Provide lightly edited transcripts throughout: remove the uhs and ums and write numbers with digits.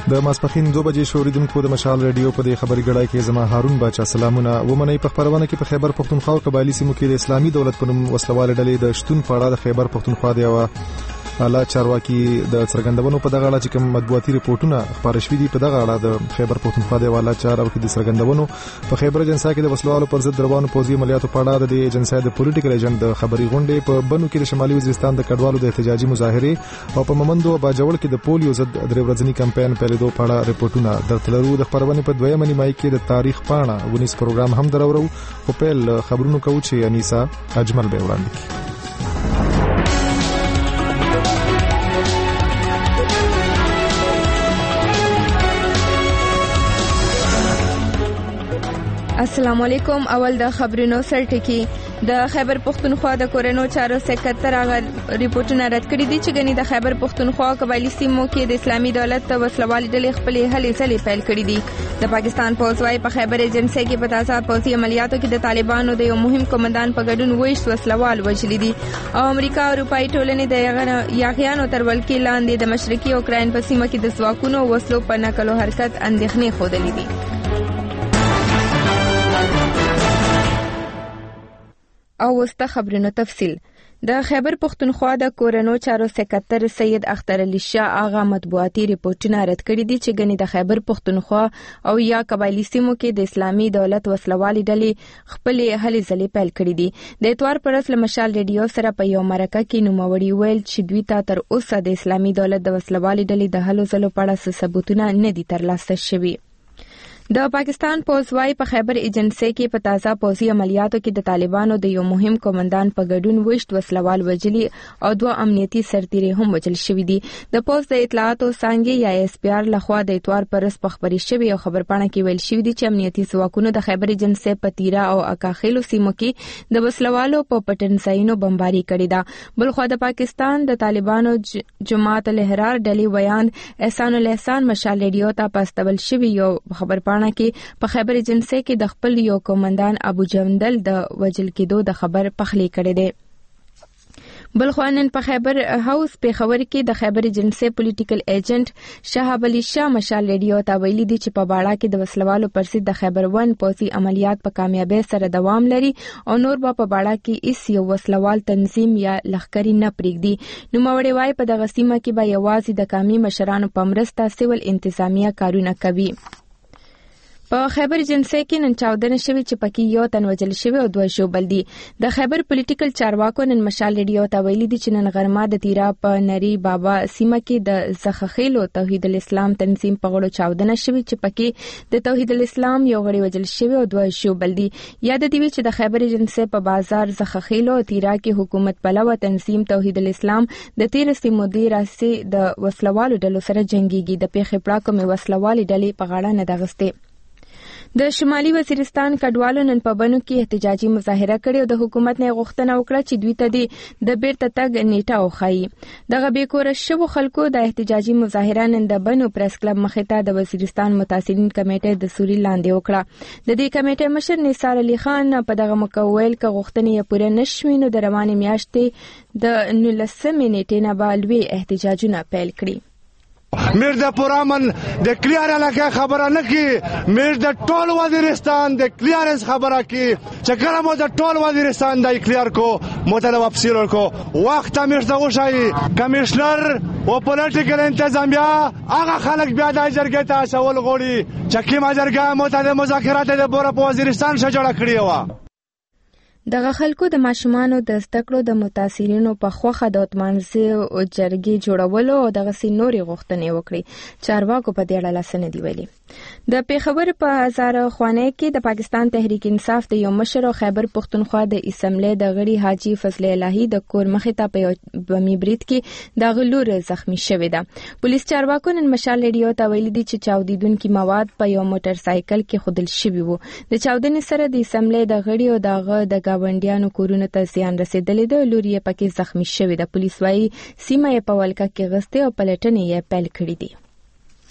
د ماسپخین 2 بجې شوریدونکو د مشال رادیو په دې خبري غړای کې زما هارون باچا سلامونه ومني په خبرونه کې په خیبر پختونخوا او قبایلی سیمو کې د اسلامي دولت په نوم وسلوال ډلې د شتون په اړه د خیبر پختونخوا دی او اعلی چارواکي د څرګندونو په دغه اړه چې کوم مطبوعاتي ریپورتونه خبر شوي دي په دغه اړه د خیبر پختونخوا د اعلی چارواکي د څرګندونو په خیبر ایجنسا کې د وسلوالو پر ضد روانو پوځي عملیاتو په اړه د ایجنسا د پولیټیکل ایجنټ د خبري غونډې په بنو کې د شمالي وزیرستان د کډوالو د احتجاجي مظاهره او په ممندو او باجوړ کې د پولیو ضد درې ورځنی کمپاین پیلېدو په اړه ریپورتونه درتلرو د خبرونه په دویمه نیمه کې د تاریخ پاڼه ونیس پروګرام هم درورو او په خبرونو کوي چې انیسا اجمل به وړاندې کړي. السلام علیکم. اول د خبرونو سرټکی. د خیبر پختونخوا د کورونو چارو سکرټر هغه ریپورتونه رد کړي دي چې غني د خیبر پختونخوا قبایلی سیمو کې د اسلامي دولت د وسلوال ډلې خپل هلې ځلې پیل کړي دي. د پاکستان پوځ وايي په خیبر ایجنسي کې په تازه پوځي عملیاتو کې د طالبانو د یو مهم کمانډان په ګډون وښ وسلوال وژلي دي او امریکا او اروپאי ټولنې د یاغیانو تر ولکې لاندې د مشرقي اوکراین په سیمه کې د ځواکونو وسلو په نقل او حرکت اندېښنې خوده دي. او وسته خبرونو تفصیل. د خیبر پختونخوا د کورونو چارو سکرټر سید اختر علي شاه اغا مطبوعاتي ریپورتونه رد کړي دي چې غني د خیبر پختونخوا او یا قبایلی سیمو کې د اسلامي دولت وسلوالي ډلې خپل هلې ځلې پیل کړي دي. د اتوار پر ورځ مشال رادیو سره په یو مرکه کې نوموړي ویل چې دوی ته تر اوسه د اسلامي دولت د وسلوالي ډلې د هلو ځلو په اړه ثبوتونه نه دي ترلاسه شوي. د پاکستان پوځ وايي په خیبر ایجنسي کې په تازه پوځي عملیاتو کې د طالبانو د یو مهم کمانډان په ګډون وښت وسلوال وجلي او 2 امنیتي سرتیري هم وجل شوي دي. د پوځ د اطلاعاتو څانګې یا اس پی آر لخوا د اتوار پر ورځ په خبري شوی او خبرپاڼه کې ویل شوی دي چې امنیتي ځواکونو د خیبر ایجنسي په تیرا او اکاخیلو سیمو کې د وسلوالو په پټنځایونو بمباري کړې ده. بلخو د پاکستان د طالبانو جماعت الاحرار ډلې ویان احسان الاحسان مشال رادیو ته پاستول شوی یو خبرپاڼه کې په خیبر ایجنسي کې د خپل یو کمانډان ابو جندل د وجل کېدو د خبر پخلی کړی دی. بلخوانن په خیبر هاوس په خبر کې د خیبر ایجنسي پولیټیکل ایجنټ شهاب علي شاه مشال رادیو ته ویلي دي چې په باړه کې د وسلوالو پر ضد د خیبر 1 پوځي عملیات په کامیابی سره دوام لري او نور به په باړه کې هیڅ یو وسلوال تنظیم یا لښکري نه پرېږدي. نوموړي وايي په دغه سیمه کې به یوازې د قومي مشرانو په مرسته سیول انتظامیه کارونه کوي. په خیبر ایجنسي کې نن چاودنه شوې چې پکې یو تن وژل شوی او 2 ژوبل دي. د خیبر پولیټیکل چارواکو نن مشال رادیو ته ویلي دي چې نن غرمه د تیرا په نری بابا سیمه کې د زخخیلو توحید الاسلام تنظیم په غړو چاودنه شوې چې پکې د توحید الاسلام یو غړي وژل شوی او 2 ژوبل دي. یاد دي چې د خیبر ایجنسي په بازار زخخیلو تیرا کې حکومت پلوه تنظیم توحید الاسلام د 13 مودې راځي د وسلوالو ډلو سره جنگيږي. د پیښې پړه کومه وسلوالي ډلې په غاړه نه دغسته. د شمالي وزیرستان کډوالو نن په بنو کې احتجاجي مظاهره کړې او د حکومت نه غوښتنه وکړه چې دوی ته د بیرته تګ نیټه وښایي. دغه بیکوره شوو خلکو د احتجاجي مظاهره نن د بنو پریس کلب مخې ته د وزیرستان متاثرین کمیټې د سوري لاندې وکړه. د دې کمیټې مشر نثار علي خان په دغه مکویل ک غوښتنې پوره نشوي نو د روانې میاشتې د 19 نیټې نه بالوي احتجاجونه پیل کړي. میر د پرامن د کلیار علاقه خبره نه کی میر د ټول وزیرستان د کلیارنس خبره کی چې کله مو د ټول وزیرستان د کلیار کو مطلب افسر کو وخت میر د وشای کمشنر او پولیټیکل انتظامیه هغه خلک بیا د جرګې ته شول غوړي چې کی ماجرګه متعدد مذاکرات د بوره په وزیرستان شجړه کړی و. دغه خلکو د ماشومانو د زده کړو د متاثرینو په خوخه د اتمانځي او جرګې جوړولو او دغه سينوري غوښتنې وکړي. چارواکو په دې اړه لسنه دی ویلي. د پیښور په هزار خوانه کې د پاکستان تحریک انصاف د یو مشر او خیبر پختونخوا د اسمبلی د غړي حاجی فضل الهی د کور مخې ته په بمی برید کې د غلور زخمی شوی ده. پولیس چارواکو نن مشال رادیو ته ویلي دي چې چاودیدونکو مواد په یو موټر سایکل کې خودل شوی وو. د چاودنې سره د اسمبلی د غړي او دغه د گاونډیانو کورونه ته زیان رسیدلې ده. لور یې پکې زخمی شوی ده. پولیس وايي سیمه یې په ولکه کې غسته او پلټنې یې پیل کړې دي.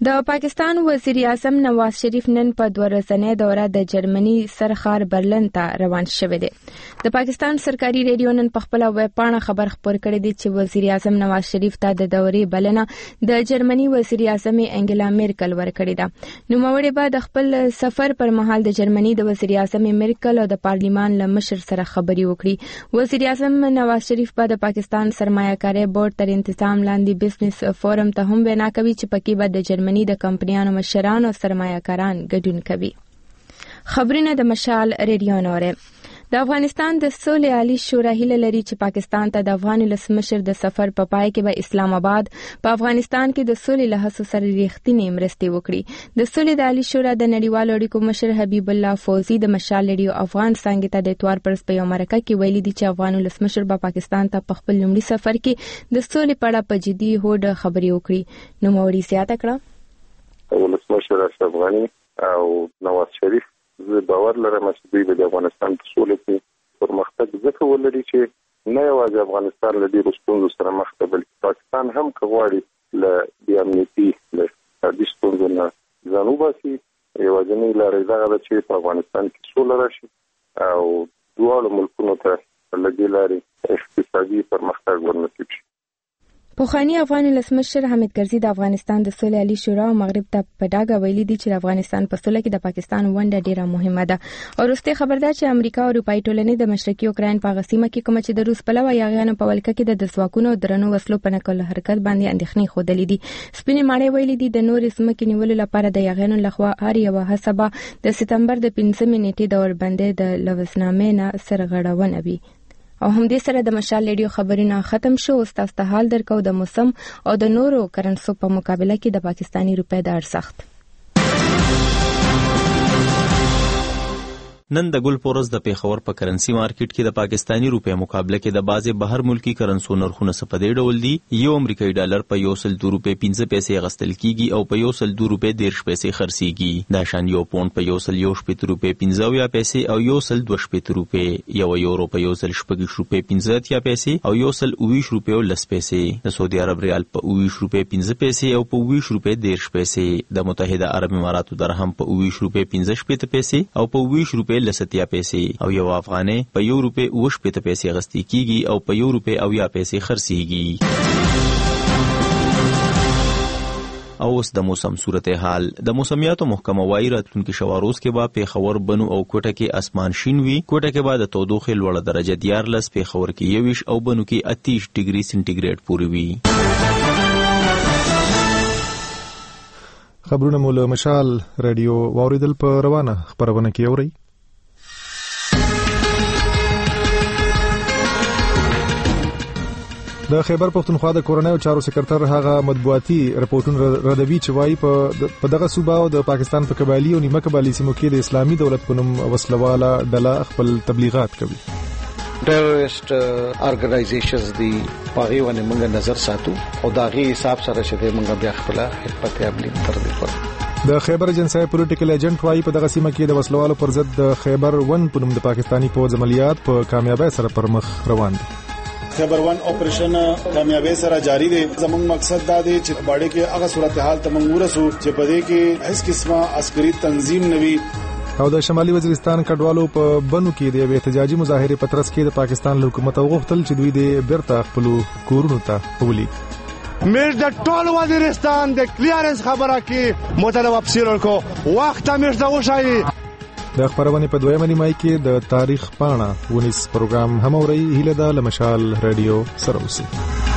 د پاکستان وزیر اعظم نواز شریف نن په 2 ورځنۍ دوره د جرمني سرخار برلن ته روان شوی دی. د پاکستان سرکاري ریډیو نن په خپل ویب پاڼه خبر خپور کړی دی چې وزیر اعظم نواز شریف ته د دورې بلنه د جرمني وزیر اعظم انګلا میرکل ورکړی ده. نوموړي به د خپل سفر پر مهال د جرمني د وزیر اعظم میرکل او د پارلیمان له مشر سره خبري وکړي. وزیر اعظم نواز شریف به د پاکستان سرمایه‌کاري بورډ تر انتظام لاندې بزنس فورم ته هم وینا کوي چې پکې به د جرمني د کمپنیانو مشران او سرمایه‌کاران ګډون کوي. خبرونه د مشال ریډیو نوره. د افغانستان د سولې عالی شورا هیله لري چې پاکستان ته د افغان ولسمشر د سفر په پای کې به اسلام آباد په افغانستان کې د سولې له هڅو سره ریښتینې مرستې وکړي. د سولې د عالی شورا د نړیوالو اړیکو مشر حبیب الله فوزي د مشال ریډیو افغان څنګه ته د اتوار پر په یو مرکه کې ویلي دي چې افغان ولسمشر په پاکستان ته په خپل لومړي سفر کې د سولې په اړه په جدي هوډ خبرې وکړي. نو موري زیاته کړه ولسمشر اشرف غنی او نواز شریف زه باور لرم چې دوی د افغانستان په سولې کې پرمختګ ځکه ولري چې نه یوازې افغانستان له ډېرو ستونزو سره مخ دی بلکې پاکستان هم غواړي له دې امنیتي له اقتصادي ستونزو نه ځان وباسي. یوازینۍ لاره دغه ده چې په افغانستان کې سوله راشي او دواړو ملکونو ته له دې لارې اقتصادي پرمختګ ورنصیب شي. پوخانی افغان ولسمشر حامد کرزي د افغانستان د سولې عالی شورا او مغرب ته په ډاګه ویلي دي چې افغانستان په سولې کې د پاکستان ونډه ډیره مهمه ده. او وروسته خبردار چې امریکا او اروپאי ټولنې د مشرقي اوکراین په غسیمه کې کوم چې د روس په لوا یاغیانو په ولکه کې د ځواکونو درنو وسلو په نقل حرکت باندې اندېښنې خوده دي. سپینې ماړې ویلي دي د نور سمکې نیولو لپاره د یاغیانو لخوا هر یو حسابه د سپتمبر د 15 نیټې د اوربندې د لوزنامې نه سرغړونه وي. او هم دې سره د مشال ریډیو خبرونه ختم شو. تاسو ته حال درکو د موسم او د نورو کرنسو په مقابله کې د پاکستانی روپے د ارزښت. نن د ګل پورز د پیښور په کرنسی مارکیټ کې د پاکستانی روپے مقابله کې د بازي بهر ملکی کرنسو نرخونه په دې ډول دي. یو امریکایي ډالر په 102 روپے 15 پیسې غستل کیږي او په 102 روپے 13 پیسې خرڅيږي. د شان یو پوند په 118 روپے 15 پیسې او 122 روپے. یو یورو په 116 روپے 15 پیسې او 120 روپے 10 پیسې. د سعودي عرب ریال په 20 روپے 15 پیسې او په 20 روپے 13 پیسې. د متحده عرب اماراتو درهم په 20 روپے 15 پیسې او په 20 روپے 70 پیسې او یو افغانۍ په 1 روپے 20 پیسې غستې کیږي او په 1 روپے 80 پیسې خرڅيږي. او اوس د موسم صورتحال. د موسمیاتو محکمه وايي راتلونکي شواروز کې به پیښور بنو او کوټه کې اسمان شین وي. کوټه کې به د تودوخې لوړه درجه 14 پیښور کې 21 او بنو کې 28 ډیګري سنټیګریډ پورې وي. خبرونه مو له مشال رادیو واوریدل په روانه خبرونه کې اوري. د خیبر پختونخوا د کورنۍ چارو سکرټر هغه مطبوعاتي رپورټونه ردوي چې وايي په دغه صوبه او د پاکستان په قبایلی او نیمه قبایلی سیمو کې د اسلامي دولت په نوم وسلواله ډله خپل تبلیغات کوي. ټیرریسټ ارګنایزیشنز دی پاغي باندې موږ نظر ساتو او داغي حساب سره چې موږ بیا خپل خدمت تبلیغ تر دې کړو. د خیبر ایجنسی پولیټیکل ایجنټ وايي په دغه سیمه کې د وسلوالو پر ضد د خیبر 1 په نوم د پاکستانی پوځ عملیات په کامیابی سره پر مخ روان دي. خیبر 1 اپریشن کامیابی سره جاری دی. زموږ مقصد دا دی چې باډه کې هغه صورتحال ته موږ ورسو چې په دې کې هیڅ قسمه عسکري تنظیم نه وي. او د شمالي وزیرستان کډوالو په بنو کې د احتجاجي مظاهره په ترڅ کې د پاکستان حکومت غوښتل چې دوی د بیرته خپل کورونو ته ولي. میر د ټول وزیرستان د کلیارنس خبره کې مطالبه پسیرل کو وخت میر دا وشایي. د خبرونه په دویمه نیمه کې د تاریخ پاڼه ونیس پروګرام هم اوري. هیله ده لمشال رادیو سره اوسئ.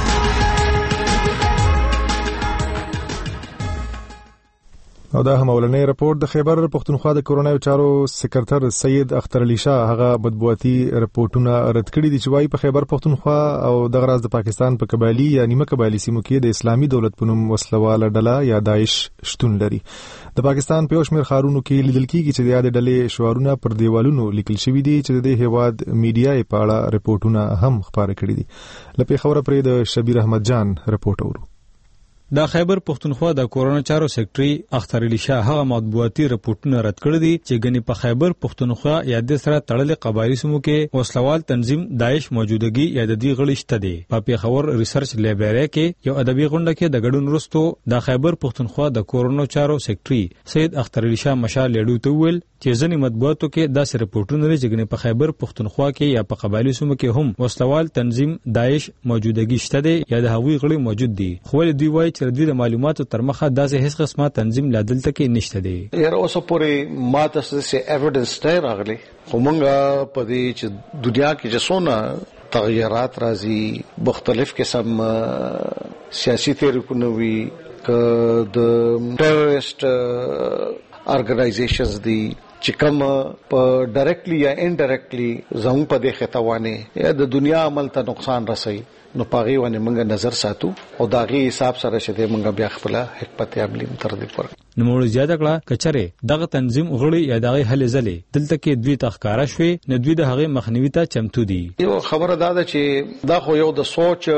او دا هم اولنې رپورت د خیبر پختونخوا د کورونای چارو سکرټر سید اختر علي شاه هغه مطبوعاتي رپورټونه رد کړي دي چې وايي په خیبر پختونخوا او د غراز د پاکستان په قبایلی یا نیمه قبایلی سیمو کې د اسلامي دولت په نوم وسلواله ډله یا داعش شتون لري. د پاکستان په شمیر خارونو کې لیدل کیږي چې د یاد ډلې شعارونه پر دیوالونو لیکل شوي دي چې د هیواد میډیا یې په اړه رپورټونه هم خبره کړي دي. لکه خبره پرې د شبیر احمد جان رپورټ اورو. د خیبر پختونخوا د کورونا چارو سیکریټري اختر علي شاه هغه مطبوعاتي رپورټونه رد کړی دي چې غني په خیبر پختونخوا یا د سره تړلې قبایلی سیمو کې وسلوال تنظیم داعش موجودګي یا د دې غړي شته دي. په پیښور ریسرچ لیبراري کې یو ادبي غونډه کې د ګډون وروسته د خیبر پختونخوا د کورونا چارو سیکریټري سید اختر علي شاه مشال لیډو ته ویل چې ځینې مطبوعاتو کې داسې رپورټونه لري چې غني په خیبر پختونخوا کې یا په قبایلی سیمو کې هم وسلوال تنظیم داعش موجودګي شته دي یا د هغوی غړي موجود دي. خو دوی وایي چې د معلوماتو تر مخه داسې هیڅ قسمه تنظیم لا دلته کې نشته دی. یاره اوس پورې ماته څه ایویډنس نه راغلی خو مونږه په دې چې دنیا کې جسونه تغیرات راځي مختلف قسم سیاسي تحریکونه وي ک د ټیرریسټ ارګنایزیشنز دي چې کوم په ډایرکټلی یا انډایرکټلی زموږ په دې خطوانه یا د دنیا عمل ته نقصان رسوي نو پاغي باندې موږ نظر ساتو او داغي حساب سره شته موږ بیا خپل حکمت عملی تر دې پر نو موږ زیاته کړه کچره دغه تنظیم غړي یا دغه هلې زلې دلته کې دوی تخکارا شوي نه دوی د هغه مخنیوي ته چمتو دي. یو خبره ده چې دا خو یو د سوچ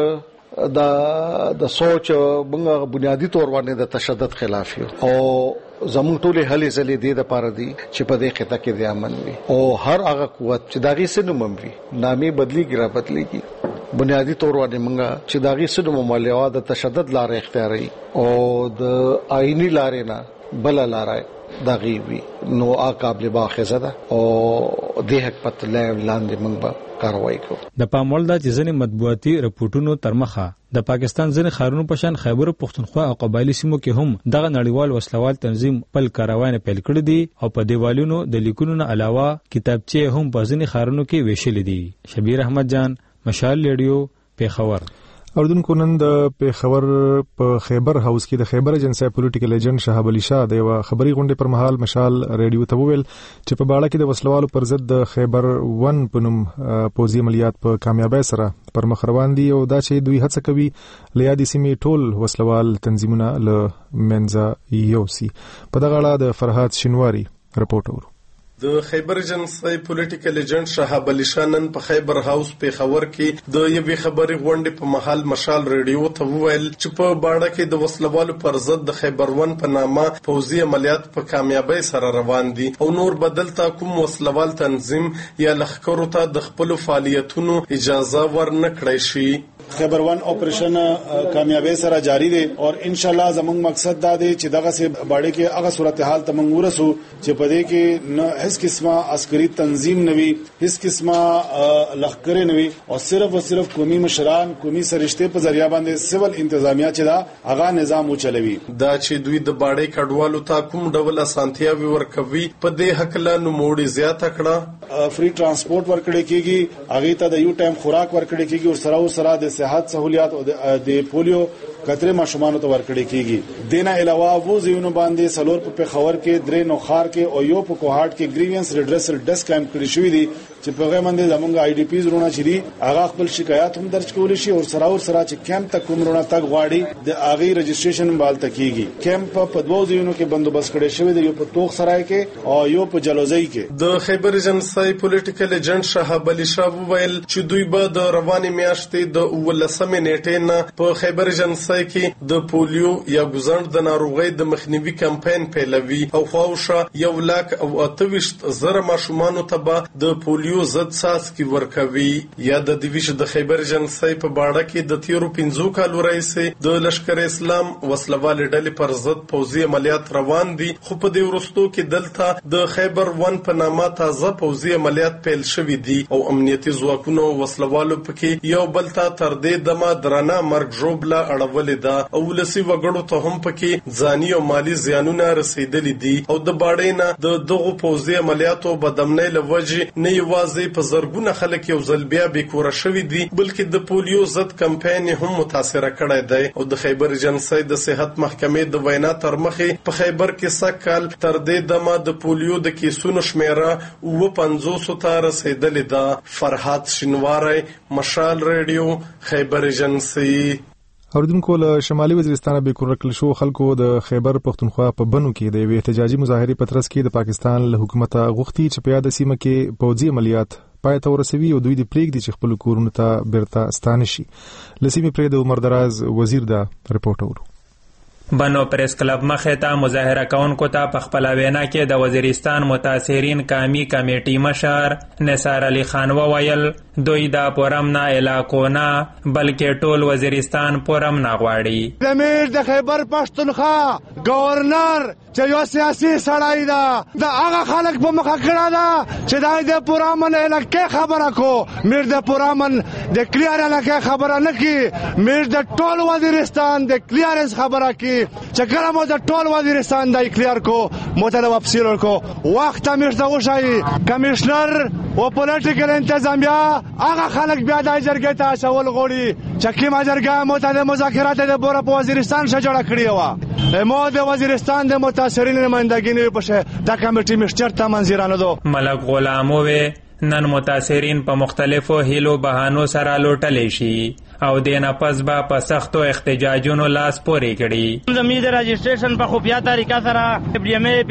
موږ بنیادی تور باندې د تشدد خلاف یو او زمون ټولې هلې زلې دې د پاره دي چې په دې خطه کې د امن وي او هر هغه قوت چې داغي سنوم وي نامي بدلیږي را بدلیږي بنیادی تور باندې موږ چې داغي سنوم مالیا د تشدد لارې اختیاري او د آئینی لارې نه بل لارې داغي وي نو قابل باخذه ده او د حکمت لاندې موږ کاروایی کوو. د پاموړ د ځینې مطبوعاتي رپورټونو تر مخه د پاکستان ځینې ښارونو په شان خیبر پختونخوا او قبایلی سیمو کې هم دغه نړیوال وسلوال تنظیم پل کاروانه پیل کړی دي او په دیوالونو د لیکونو نه علاوه کتابچې هم په ځینې ښارونو کې ویشل دي. شبیر احمد جان، مشال ریډیو، پیښور. اوردونکو نن د پیښور په خیبر هاوس کې د خیبر ایجنسی پولیټیکل ایجنټ شهاب علي شاه د یو خبري غونډې پر مهال مشال ریډیو ته وویل چې په باړه کې د وسلوالو پر ضد د خیبر 1 په نوم پوځي عملیات په کامیابی سره پر مخ روان دي او دا چې دوی هڅه کوي لیادي سیمې ټول وسلوال تنظیمونه له منځه یوسي. په دغه اړه د فرهاد شینواری رپورټ ورو. د خیبر ایجنسی پولیټیکل ایجنټ شهاب علي شاه نن په خیبر هاوس پیښور کې د یوې خبري غونډې په محل مشال ریډیو ته وویل چې په باړه کې د وسلوالو پر ضد د خیبر 1 په نامه پوځي عملیات په کامیابی سره روان دي او نور بدل تا کوم وسلوال تنظیم یا لښکرو ته د خپل فعالیتونو اجازه ورنکړی شي. خیبر 1 آپریشن کامیابی سره جاری دی او ان شاء الله زموږ مقصد دا دی چې دغه سه باړې کې هغه صورتحال ته موږ ورسو چې په دې کې نه هیڅ قسمه عسکري تنظیم نوي هیڅ قسمه لښکر نوي او صرف قومي مشران قومي سرشته په ذریعہ باندې سیول انتظامیه چې دا هغه نظام وچلوي. دا چې دوی د باړې کډوالو ته کوم ډول اسانتیاوي ورکوي په دې حق لا نوموړي زیاته کړه فری ترانسپورت ورکړي کیږي هغه ته د یو ټایم خوراک ورکړي کیږي او سره د صحت سہولیات او د پولیو کتره ماشومانو ته ورکړي کیږي. دینه علاوه وو زیونو باندې سلور په پیښور کې درې نوخار کې او یو په کوهاټ کې گریوینس ریډریسل ډیسک کیمپ کړی شوې دي چې په هغه باندې زمونږ آی ډی پیز رونه چي هغه خپل شکایت هم درج کول شي او سره چې کیمپ ته کوم رونه تک غواړي د اغي رجسټریشن بال تکیږي. کیمپ په دوه زیونو کې بندوبست کړی شوی دی، یو په توخ سرای کې او یو په جلوزی کې. د خیبر ایجنسی پولیټیکل ایجنټ شهاب علي شاه وویل چې دوی به د رواني میاشتې د 19 نیټې نه په خیبر ایجنسی کې د پولیو یا ګوزند د ناروغۍ د مخنیوي کمپاین پیلوي او خواوشه 1,28,000 ماشومانو ته به د پولیو ضد څاڅکي ورکوي. یا د دیویش د خیبر ایجنسی په باړه کې د تیرو 15 کالو راهیسې د لشکر اسلام وسلوال ډلې پر ضد پوځي عملیات روان دي، خو په دې وروستو کې دلته د خیبر 1 په نامه تازه پوځي عملیات پیل شوي دي او امنیتي ځواکونو وسلوالو پکې یو بل ته تر دې دمه درانه مرګ ژوبله اړولې ده او ولسي وګړو ته هم پکې ځاني او مالی زیانونه رسیدلي دي او د باړې نه د دغو پوځي عملیاتو بدامنۍ له وجې نه یوازې په زرګونه خلک یو ځل بیا بېکوره شوي دي بلکې د پولیو ضد کمپاین هم متاثره کړی دی. او د خیبر ایجنسی د صحت محکمې د وینا تر مخې په خیبر کې سږ کال تر دې دمه د پولیو د کیسونو شمیره 50 ته رسیدلې ده. فرهاد شینواری، مشال ریډیو، خیبر ایجنسی. اوردونکو له شمالي وزیرستان به کورکل شو خلکو د خیبر پختونخوا په بنو کې د یو احتجاجي مظاهره پترس کې د پاکستان له حکومت غوښتي چې په یاد سیمه کې پوځي عملیات پای ته ورسوي او دوی د پریږدي چې خپل کورونه ته بیرته ستانه شي. لسیمه پرې د عمر دراز وزیر دا رپورټ ورو. بنو پریس کلب مخې ته مظاهره کوونکو ته په خپله وینا کې د وزیرستان متاثرین قومي کمیټې مشر نثار علي خان وویل دوی دا پورم نه علاقو نه بلکې ټول وزیرستان پورم نه غواړي. د امیر د خیبر پښتونخوا گورنر چې یو سیاسي سړی ده د هغه خلک په مخه کړه ده چې دا د پورامن علاقې خبره کو میر د پورامن د کلیر علاقې خبره نه کی میر د ټول وزیرستان د کلیرنس خبره کی چې کله مو د ټول وزیرستان د کلیر کو مطلب افسیر کو وخت امیر ته وشي کمشنر او پولیټیکل انتظامیه هغه خلک بیا د جرګې ته شول غوړي چې کومه جرګه مو ته مذاکرات د بوره په وزیرستان شه جوړه کړې و مو د وزیرستان د متاثرین نمائندګي نه پښه د کمیټې مشتر ته منځرانه دو. ملک غلاموي نن متاثرین په مختلفو هیلو بهانو سره لوټلی شي او دینه پس به په سختو احتجاجونو لاس پورې کړي. زموږ د رجسټریشن په خفیه طریقه سره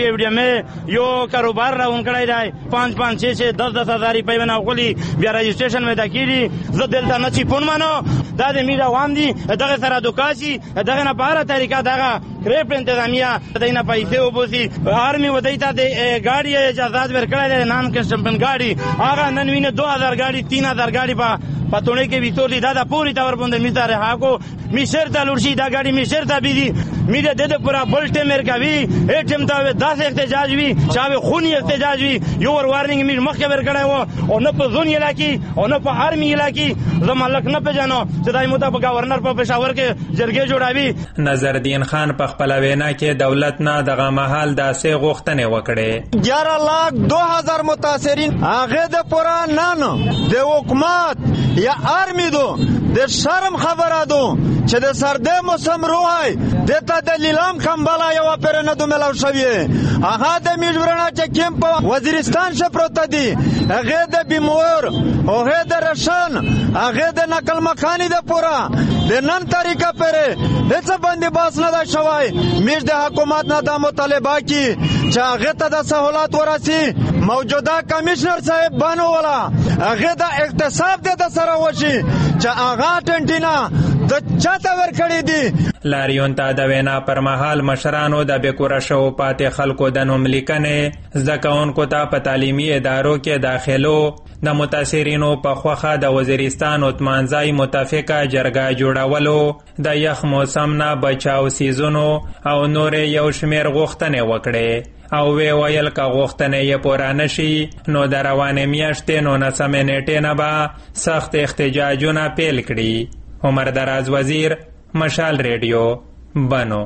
پی یو کاروبار راون کړی دی 5-5 6 10 هزار روپۍ ونه غولي بیا رجسټریشن مې دکېږي زه دلته نه چی پون مانو دا د میر عوام دي دغه سره دوکاسي دغه نه بهر طریقه دغه کریپ انتظامیه دینه پیسې وبوسي آرمی ودیته د ګاډي اجازه ورکړی دی نام کې سمپن ګاډي هغه نن وینه 2000 ګاډي 3000 ګاډي په تونه کې ویتوري دا پوری تور باندې میتاره هاکو میشر ته لورشي دا ګاډي میشر ته بيدي میره د پورا بلټه مرکوي اټم ته 10 احتجاج وی چاوي خوني احتجاج وی یو ور وارننګ میر مخه ور کړای او نه په زون علاقې او نه په آرمی علاقې زمالک نه پېژنو چې دای مو ته گورنر په پېښور کې جرګې جوړاوي. نظردین خان په خپل وینا کې دولت نه دغه محل داسې غوښتنې وکړې 11,02,000 متاثرین هغه د پورا نن د حکومت یا آرمی دو د شرم خبره دو چې د سرده موسم روحای دته د لیلام کمبلا یو پر نه دو ملاو شوی هغه د میجورنا چې کیم په وزیرستان شه پروت دی هغه د بیمور هغه د رشن هغه د نقل مکانی د پورا د نن طریقه پر هیڅ باندې باس نه دا شوی میج د حکومت نه د مطالبه کی چې هغه ته د سہولت ورسی موجوده کمشنر صاحب بانو والا هغه د اقتصاد د سره وشي چې هغه ټنټینا د چاته ورکړی دی. لاریون ته د وینا پر مهال مشرانو د بیکوره شو پاتې خلکو د نوم لیکنې زده کوونکو ته په تعلیمي ادارو کې داخلو د متاثرینو په خوخه د وزیرستان اتمانځای متفقه جرګه جوړولو د یخ موسم نه بچاو سیزونو او نور یو شمیر غوښتنې وکړي او وی ویل که غوښتنې یې پوره نشي نو د روانې میاشتې 19 نیټې نه به سخت احتجاجونه پیل کړي. عمر دراز وزیر مشال ریډیو بنو.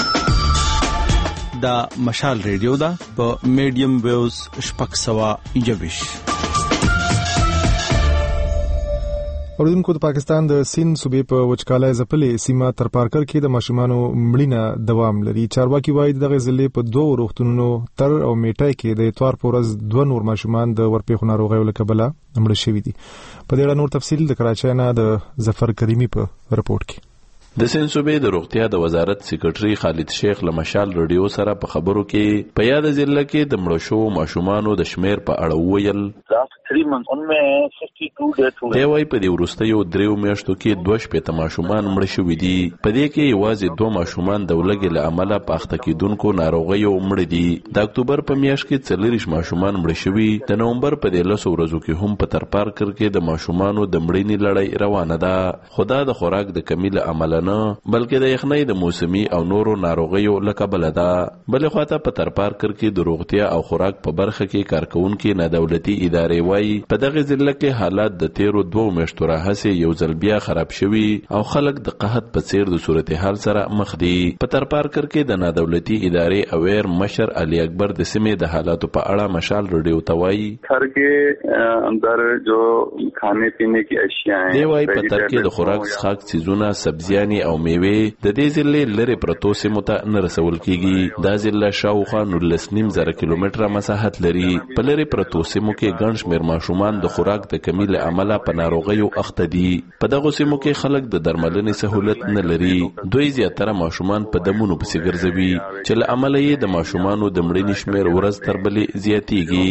دا مشال ریډیو دا په میډیم ویوز شپږ سوه یویش. اوریدونکو د پاکستان د سیند صوبې په وچکالۍ ځپلې سیمه تر پارکر کې د ماشومانو مړینه دوام لري. چارواکي وایي دغه ضلع په 2 روغتونونو تر او میټای کې د اتوار په ورځ 2 نور ماشومان د ورپېښو ناروغیو له کبله مړه شوي دي. په دې اړه نور تفصیل د کراچۍ نه د ظفر کریمي په رپورټ کې. د سیند صوبې د روغتیا د وزارت سیکریټري خالد شیخ له مشال رادیو سره په خبرو کې په یاد ضلع کې د مړو شوو ماشومانو د شمیر په اړه وویل. دی وايي په دې وروستیو 3 میاشتو کې 2 ماشومان مړه شوي دي. په دې کې یوازې 2 ماشومان د ولږې له امله په اخته کېدونکو ناروغیو مړه دي. د اکتوبر په میاشت کې 40 ماشومان مړه شوي. د نومبر په 10 ورځو کې هم په تر پارکر کې د ماشومانو د مړینې لړۍ روانه ده. خدا د خوراک د کمی له امله نه بلکې د یخنۍ د موسمي او نورو ناروغیو له کبله ده. بلې خواته په تر پارکر کې د روغتیا او خوراک په برخه کې کارکونکي نه دولتي ادارې وایي په دغه ضلع کې حالات د تیرو 2 میاشتو راهیسې یو ځل بیا خراب شوي او خلک د قحط په څیر د صورتحال سره مخ دي. په تر پارکر کې د نه دولتي ادارې اویر مشر علي اکبر د سیمې د حالاتو په اړه مشال رادیو ته وایي. تر کې اندر جو کھانے پینے کی اشیاء ہیں دی وايي په تر کې د خوراک څښاک چیزونه سبزیانې او میوې د دې ضلع لري پرتو سیمو ته نه رسول کیږي. دا ضلع شاوخوا 19.5 کیلومتره مساحت لري. په لري پرتو سیمو کې ګڼ شمېر ماشومان د خوراک د کمی له امله په ناروغیو اخته دي. په دغه سیمو کې خلک د درملنې سہولت نه لري. دوی زیاتره ماشومان په دمونو پسې ګرځوي چې له امله یې د ماشومانو د مړینې شمېر ورځ تر بلې زیاتیږي.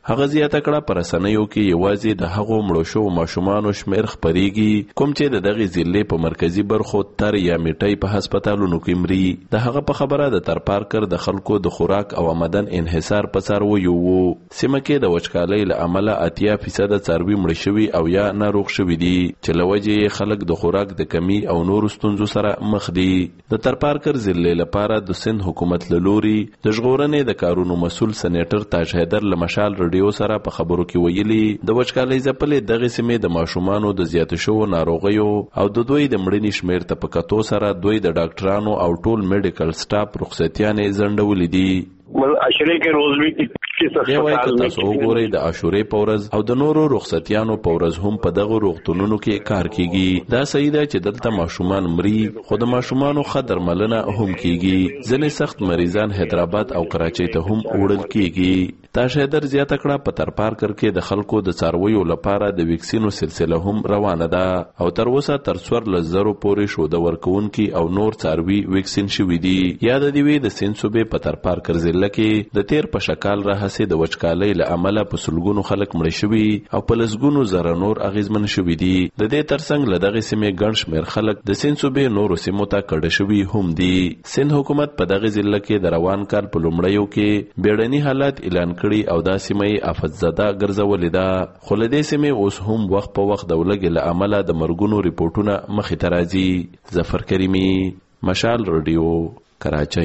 هغه زیاته کړه پر رسنیو کې یوازې د هغو مړو شو ماشومانو شمیر خبريږي کوم چې د دغه ضلع په مرکزی برخو تر یا میټي په هسپتالونو کې مري. د هغه په خبره د تر پارکر د خلکو د خوراک او آمدن انحصار په سر ویو سیمه کې د وچکالۍ له امله 80% څاروي مړ شوي او یا ناروغ شوي دي چې لوجه خلک د خوراک د کمی او نور ستونزو سره مخ دي. د تر پارکر ضلع لپاره د سند حکومت له لوري د ژغورنې د کارونو مسول سېنیټر تاج حیدر له مشال رادیو سره په خبرو کې ویلي د وچکالۍ ځپلې دغه سیمې د ماشومانو د زیات شوو ناروغیو او د دوی د مړینې شمیر ته په کتو سره دوی د ډاکټرانو او ټول میډیکل سټاف رخصتیانې ځنډولې دي. عاشورې کې روز وی دی وایي که تاسو وګورئ د عاشورې په ورځ او د نورو رخصتیانو په ورځ هم په دغه روغتونونو کې کار کیږي. دا صحیح ده چې دلته ماشومان مري خو د ماشومانو ښه درملنه هم کیږي. ځینې سخت مریضان حیدرآباد او کراچۍ ته هم وړل کیږي. تاج حیدر زیاته کړه په تر پارکر کې د خلکو د څارویو لپاره د ویکسینو سلسله هم روانه ده او تر اوسه تر 14,000 پورې شوده ورکوونکي او نور څاروي ویکسین شوي دي. یاد دی وی د سند صوبې په تر پارکر ضلع کې د تیر په شکال راهسې د وچکالۍ له امله په سلګونو خلک مړ شوي او په لسګونو زره نور اغیزمن شوي دي. د دې ترڅنګ له دغه سیمې ګڼ شمېر خلک د سند صوبې نورو سیمو ته کډه شوي هم دي. سند حکومت په دغه ضلع کې د روان کال په لومړیو کې بیړني حالات اعلان کړي او دا سیمه یې آفتزده ګرځولې ده خو له دې سیمې اوس هم وخت په وخت د ولږې له امله د مرګونو ریپورټونه مخې ته راځي. ظفر کریمي، مشال رادیو، کراچۍ.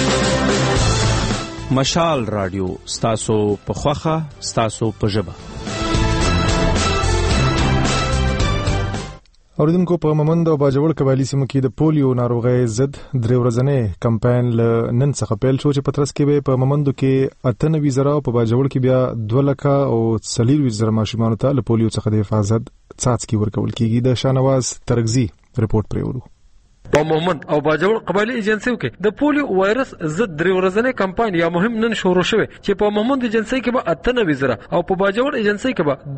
مشال رادیو ستاسو په خوخه ستاسو په ژبه. اوریدونکو په ممند او باجوړ قبایلی سیمو کې د پولیو ناروغۍ ضد درې ورځنی کمپاین ل نن څخه پیل شو چې په ترڅ کې به په ممندو کې 98,000 او په باجوړ کې بیا 2,40,000 ماشومان ته له پولیو څخه د حفاظت څاڅکي ورکول کیږي. د شانواز ترغزي رپورت پرېوړو. په مومند او باجوړ قبایلی ایجنسیو کې د پولیو وایرس ضد درې ورځنی کمپاین یا مهم نن شروع شوه چې په مومند ایجنسی کې به 98,000 او په باجوړ ایجنسی کې به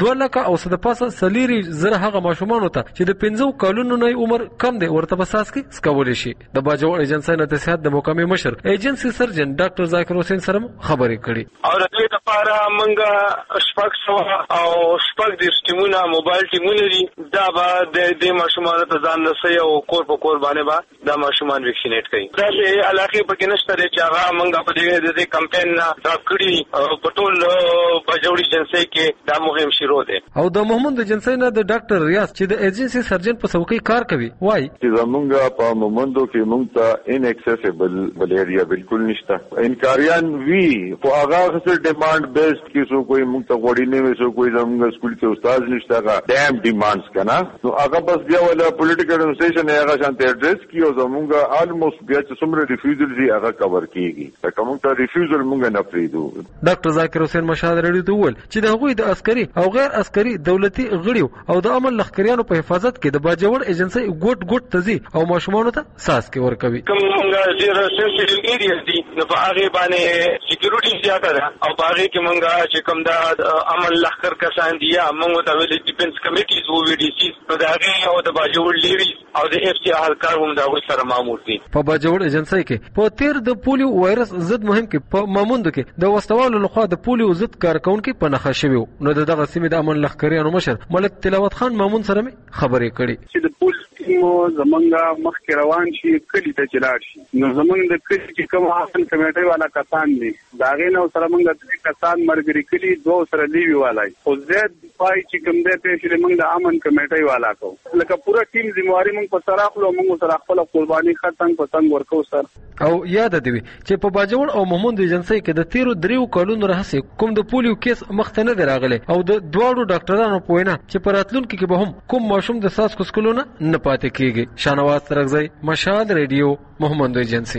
2,40,000 هغه ماشومان ته چې د 15 کلونو نه عمر کم دی ورته بساس کې سکول شي. د باجوړ ایجنسی نه صحت د مقامي مشر ایجنسی سرجن ډاکټر ذاکر حسین سره خبرې کړي او د دې لپاره موږ شپږ او شپږ د ټیمونه موبایل ټیمونه دي دا به د ماشومان ته ځان نسي او کور په کور باندې دا ماشومان ویکسینیټ کوي. دا چې علاقې په کې نشته چې هغه موږ په دې کمپاین نه راکړي په ټول باجوړ ایجنسی کې دا مهم شروع دی. او د محمود ایجنسی نه د ډاکټر ریاض چې د ایجنسی سرجن په څوکۍ کار کوي وایي چې زمونږ په مومندو کې موږ ته ان ایکسیسیبل ملیریا بالکل نشته. انکاریان وی په هغه څه ډیماند بیسډ کې سو کوئی موږ ته وړي نه وسو کوئی زمونږ سکول کې استاد نشته هغه ډیم ډیماندز کنه نو هغه بس بیا ولا پولیټیکل ایڈمنسټریشن هغه شانته ایڈریس کیو زمونږه آلموست بیا چې څومره ریفیوزل دي هغه کور کیږي دا کوم ته ریفیوزل مونږ نه پریدو. ډاکټر ذاکر حسین مشهد رډي ته وویل چې د هغوی د عسکري او غیر عسکري دولتي غړیو او د امن لخکریانو په حفاظت کې د باجوړ ایجنسی ګوټ تزي او ماشومانو ته ساس کې ورکوي. کوم مونږ ډیر سنسټیو ایریاز دي نو په هغه باندې سکیورټي زیاته ده او په هغه کې مونږ چې کوم د امن لخکر کسان دي مونږ ته ویل ډیفنس کمیټیز او وی ډی سی نو دا هغه او د باجوړ لیوی او د اف سی اهلکار هم دا سره مامور دي. په باجوړ ایجنسی کې په تیر د پولیو وایرس ضد مهم کې په ماموند کې د وسوالو لخوا د پولیو ضد کارکونکو په نخښه شوی نو دغه سیمه د امن لخکریانو مشر ملک تلاوت خان مامون سره خبرې کړي چې د پولیس ټیم زمونږه مخکې روان شي کلی ته چلاړ شي نو زمونږ د کلی چې کوم حاصل کمیټې والا کسان دي دا غینه سره مونږ د کسان مرګري کلی دوه سره لیوی والای خو زید پای چې کوم دې ته چې مونږ د امن کمیټې والا کو لکه پورا ټیم ذمہواری مونږ په سره خپل مونږ سره خپل قرباني ختم پتنګ ورکو سر. او یاد دی چې په باجوړ او محمود ایجنسی کې د 13 کلونو راهسې کوم د پولیو کیس مخته نه راغلی او د دواړو ډاکټرانو په وینا چې په راتلونکي کې به هم کوم ماشوم د ساس کوسکلونه نه پاتې کیږي. شانواز ترغزی، مشهد ریډیو، محمود ایجنسی.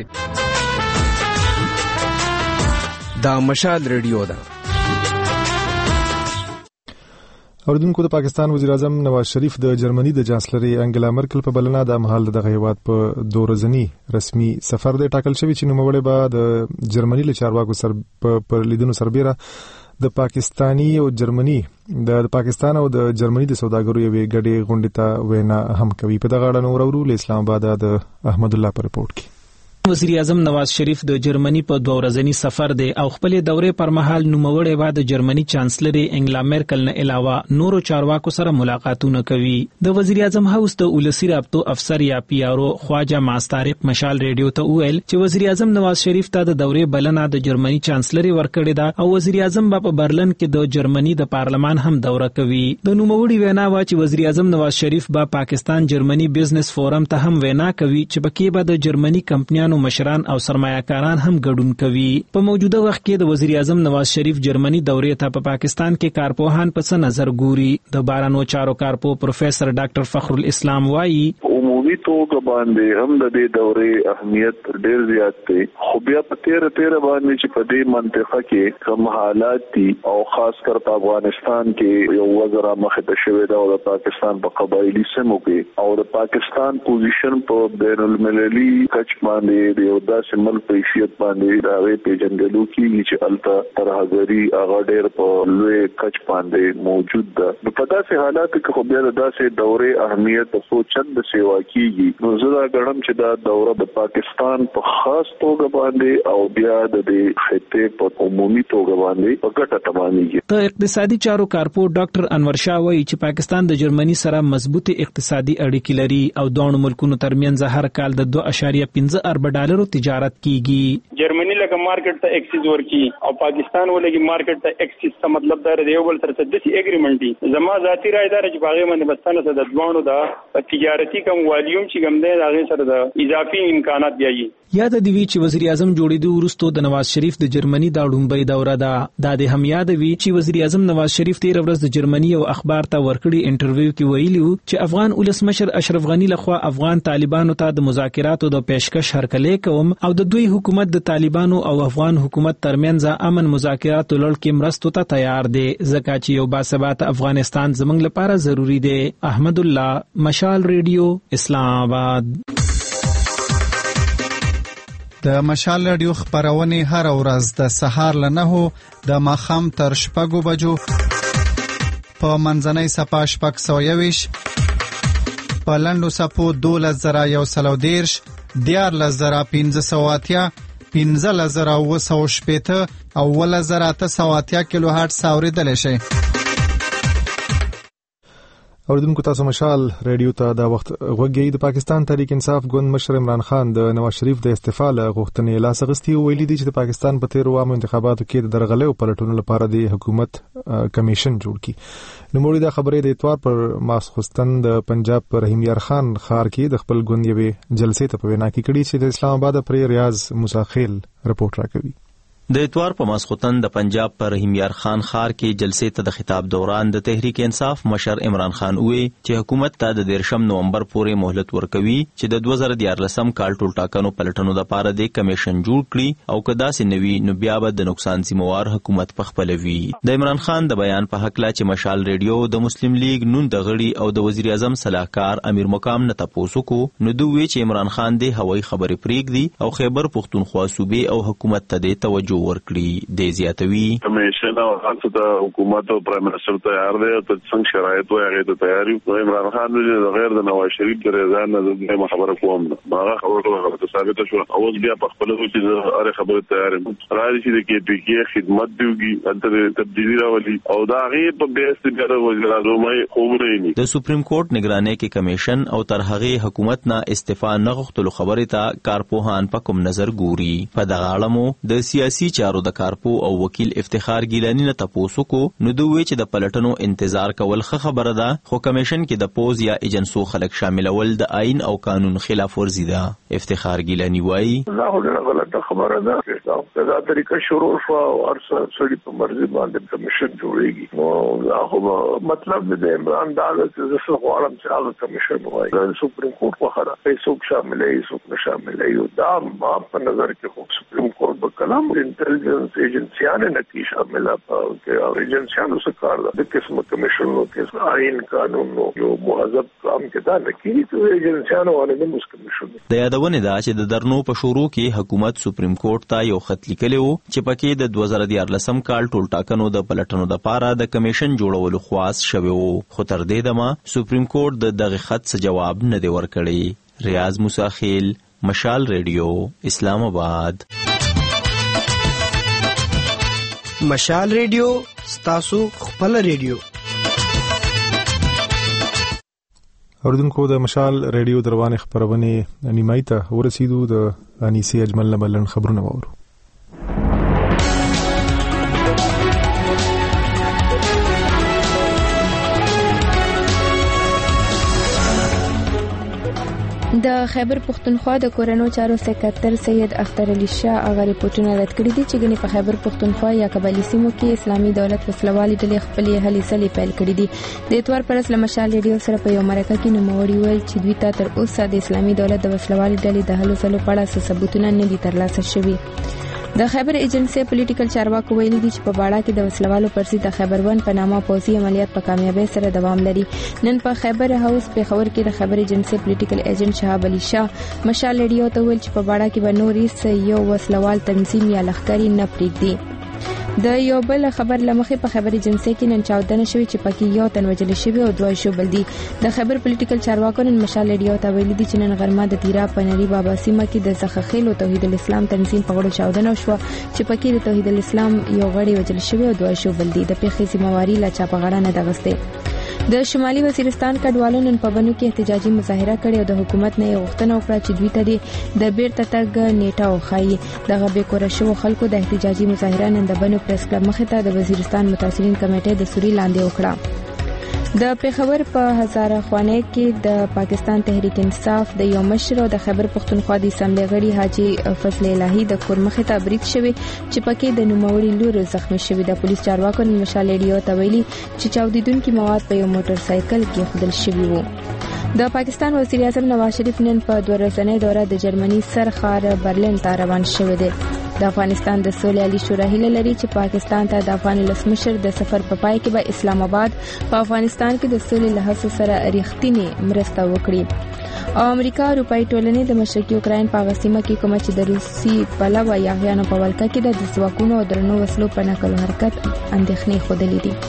دا مشهد ریډیو ده. اوریدونکو د پاکستان وزیر اعظم نواز شریف د جرمني د چانسلر انګلا مرکل په بلنه د مهال دغه هیواد په دورزنی رسمي سفر د ټاکل شوی چې نوموړی به د جرمني له چارواکو سره پر لیدنو سربېره د پاکستاني او جرمني د پاکستان او د جرمني د سوداګرو یوې ګډې غونډې ته وینا هم کوي. په دغه اړه نور اورو له اسلام آباد د احمد الله پر رپورت کې. وزیر اعظم نواز شریف د جرمني په 2 ورځنی سفر دی او خپل دورې پر مهال نوموړی بعد جرمني چانسلر انګلا میرکل نه علاوه نورو چارواکو سره ملاقاتونه کوي. د وزیر اعظم هاوس د ولسی رابطو افسر یا پی آر او خواجه ماستارق مشال ریډیو ته ویل چې وزیر اعظم نواز شریف ته د دورې بلنه د جرمني چانسلر ورکړې ده او وزیر اعظم په برلن کې د جرمني د پارلمان هم دوره کوي. د نوموړي وینا وا چې وزیر اعظم نواز شریف پاکستان جرمني بزنس فورم ته هم وینا کوي چې پکې به د جرمني کمپنیانو مشران او سرمایه‌کاران هم ګډون کوي. په موجوده وخت کې د وزیر اعظم نواز شریف جرمني دورې ته په پاکستان کې کارپوهان په څه نظر ګوري. د بارانو چارو کارپو پروفیسور ډاکټر فخر الاسلام وایي عمومي توګه باندې هم د دې دورې اهمیت ډېر زیات دی، خو بیا په تیر باندې چې په دې منطقه کې کوم حالات دي او خاص کر په افغانستان کې یو وزرا مخه ته شوې ده او د پاکستان په قبایلی سیمو کې او د پاکستان پوزیشن په بین المللي کچ باندې د یو داسې ملک په حیثیت باندې دا وی پیژندلو کېږي چې الته ترهګري هغه ډېر په لوی کچ باندې موجود ده. په داسې حالاتو کې خو بیا د داسې دورې اهمیت څو چند سیوا کېږي. نو زه دا ګڼم چې دا دوره د پاکستان په خاص توګه باندې او بیا د دې خطې په عمومي توګه باندې په ګټه تمامېږي. د اقتصادي چارو کارپو ډاکټر انور شاه وایي چې پاکستان د جرمني سره مضبوطه اقتصادي اړیکې لري او دوه ملکونو ترمنځ هر کال د 2.5 ارب ډالرو تجارت کیږي. جرمني لکه مارکیټ ته ایکسیز ورکی او پاکستان ولګي مارکیټ ته ایکسیز څه مطلب دا دی یو بل سره د اګریمنت دي. زما ذاتی رائے دا چې باغې باندې بستانه ته د دوانو دا تجارتي کوم والیوم چې کوم دی هغه سره د اضافي امکانات دی. یاد دی وی چې وزیر اعظم جوړېدو وروسته د نواز شریف د جرمني د لومړی دوره ده. د هم یاد وی چې وزیر اعظم نواز شریف تیر ورځ د جرمني او اخبار ته ورکړي انټرویو کې ویلي چې افغان ولسمشر اشرف غنی لخوا افغان طالبانو ته د مذاکراتو د پیشکش هرکلې کوم او د دوی حکومت د طالبانو او افغان حکومت ترمنځ امن مذاکراتو لړ کې مرستو ته تیار دی ځکه چې یو باثبات افغانستان زموږ لپاره ضروری دی. احمد الله، مشال ریډیو، اسلام آباد. د مشال رادیو خبرونه هر ورځ د سهار له 9 د ماخام تر 6 بجو په منځنۍ صفه 621 په لندو صفو 12110 14580 15980 او 11980 کیلو هرتز اوریدل شي. اوریدونکو تاسو مشال ریډیو ته دا وخت غوږی. د پاکستان تحریک انصاف ګوند مشر عمران خان د نواز شریف د استعفا غوښتنې لاس غستې ویلي دي چې د پاکستان په تیر عامو انتخاباتو کې د درغلې پلټونو لپاره د حکومت کمیشن جوړ کړي. نوموړي دا خبرې د اتوار پر ماسخوستن د پنجاب پر رحیم یار خان ښار کې د خپل ګوند یوې جلسې ته په وینا کې کړي چې د اسلام آباد پر ریاض موسی خیل رپورټ راکوي. د اتوار په ماسخوتن د پنجاب پر رحیم یار خان ښار کې جلسې ته د خطاب دوران د تحریک انصاف مشر عمران خان وی چې حکومت ته د 13 نومبر پورې مهلت ورکوي چې د 2014 کال ټول ټاکنو پلټنو لپاره د کمیشن جوړ کړي او کدا سي نوي نو بیا به د نقصان ذمہوار حکومت په خپل وی. د عمران خان د بیان په حق لا چې مشال ریډیو د مسلم لیگ نون د غړي او د وزیر اعظم صلاحکار امیر مقام نه تاسو کو نو دوی چې عمران خان د هوایي خبرې پریږدي او خیبر پختونخوا صوبې او حکومت ته د توجه ورکړي. د زیاتوي کمیشن او خاصه د حکومت او پرایم منسٹر تیار دی ته څنګه شرایط وي هغه ته تیاری نو عمران خان د غیر د نواز شریف د رضا نه د خبره کوم ما خبره ثابت شو اوس بیا په خپل وجه د هغه خبره تیار یم راځي چې د کې پی کې خدمت دیږي انته تبدیلی راولي او دا غیر په بیس د وزیر اعظم خبره نه د سپریم کورټ نگرانی کې کمیشن او تر هغه حکومت نه استعفا نه غوښتلو خبره ته کارپوهان په کوم نظر ګوري. په دغه اړه د سیاسي چارو د کارپو او وکیل افتخار ګیلانی نه تاسو کو نو دوی چې د پلټنو انتظار کول خبره ده خو کمیشن کې د پوز یا ایجنسو خلک شاملول د آئین او قانون خلاف ورزي ده. افتخار ګیلانی وایي دا غلطه خبره ده چې دا طریقه شروع شو او ارسل سړي په مرزي باندې کمیشن جوړیږي نو دا خو مطلب د عمران دا چې زه غواړم چې هغه کمیشن وایي د سپریم کورټ په خبره هیڅوک شاملې څوک نه شاملې دا ما په نظر کې خو سپریم کورټ په کلام انټيليجنس ایجنسیانه نه کی شامل او ایجنسیانو څخه کار ده د قسمه کمیشنونو کې آئین قانون یو مهذب کام کې دا نه کیږي چې ایجنسیانو باندې موږ کمیشن د یادونه ده چې د درنو په شروع کې حکومت سپریم کورټ ته یو خط لیکلی و چې پکې د 2014 کال ټول ټاکنو د پلټنو لپاره د کمیشن جوړولو خواست شوی و خو تر دې دمه سپریم کورټ دغه خط څخه جواب نه دی ورکړی. ریاض موسی خیل، مشال ریډیو اسلام آباد. مشال ریډیو ستاسو خپل ریډیو. اوردونکو د مشال ریډیو دروازه خبرونه نیمای ته ورسیدو. د انیسی اجمل نه بلن خبرونه وورو. د خیبر پختونخوا د کورونو چارو سکرټر سید اختر علي شاه هغه ریپورتونه رد کړي دي چې ګنې په خیبر پختونخوا یا قبایلی سیمو کې اسلامي دولت وسلوالي ډلې خپلې هلې ځلې پیل کړي دي. د اتوار پر اساس مشال ریډیو سره په یو مرکه کې نوموړي ویل چې دوی ته تر اوسه د اسلامي دولت د وسلوالي ډلې د هلو ځلو په اړه ثبوتونه نه دي ترلاسه شوي. د خیبر ایجنسی پولیټیکل چارواکو ویلي دي چې په باړه کې د وسلوالو پر ضد د خیبر ون په نامه پوځي عملیات په کامیابی سره دوام لري. نن په خیبر هاوس په خبر کې د خیبر ایجنسی پولیټیکل ایجنټ شهاب علي شاه مشال ریډیو ته ویل چې په باړه کې به نورې یو وسلوال تنظیم یا لښکري نه پریږدي. د یو بل خبر لمخې په خیبر ایجنسی کې نن چاودنه شوې چې پکې یو تن وژل شوی او دوه شوبل دي. د خیبر پولیټیکل چارواکو نن مشال ریډیو ته ویلي دي چې نن غرمه د تیرا پنری بابا سیمه کې د زخخیل او توحید الاسلام تنظیم په غړو چاودنه شو چې پکې د توحید الاسلام یو غړي وژل شوی او دوه شوبل دي. د پیښې ذمہواری لا چا په غاړه نه ده غسته. د شمالي وزیرستان کډوالو نن په بنو کې احتجاجي مظاهره کړې او د حکومت نه غوښتنه وکړه چې دوی ته د بیرته تګ نیټه وخایي. دغه بې کور شوو خلکو د احتجاجي مظاهره نن د بنو پریس کلب مخې ته د وزیرستان متاثرین کمیټې د سوري لاندې وکړه. د پیښور په هزاره خوانه کې د پاکستان تحریک انصاف د یو مشر او د خیبر پختونخوا د اسمبلی غړي حاجی فضل الهی د کور مخې ته برید شوی چې پکې د نوموړي لور زخمی شوی. د پولیس چارواکو نن مشال ریډیو ته ویلي چې چاودیدونکو مواد په یو موټر سایکل کې خودل شوی وو. د پاکستان وزیر اعظم نواز شریف نن په 2 ورځنۍ دوره د جرمني سرخار برلین ته روان شوی دی. د افغانستان د سولې عالی شورا هیله لري چې پاکستان ته د افغان ولسمشر د سفر په پای کې به اسلام آباد په افغانستان کې د سولې له هڅو سره ریښتینی مرسته وکړي. او امریکا اروپאי ټولنې د مشرقي اوکراین په غسیمه کې کوم چې د روسي پلوه یاغیانو په ولکه کې د ځواکونو او درنو وسلو په نقل او حرکت اندېښنې خوده دي.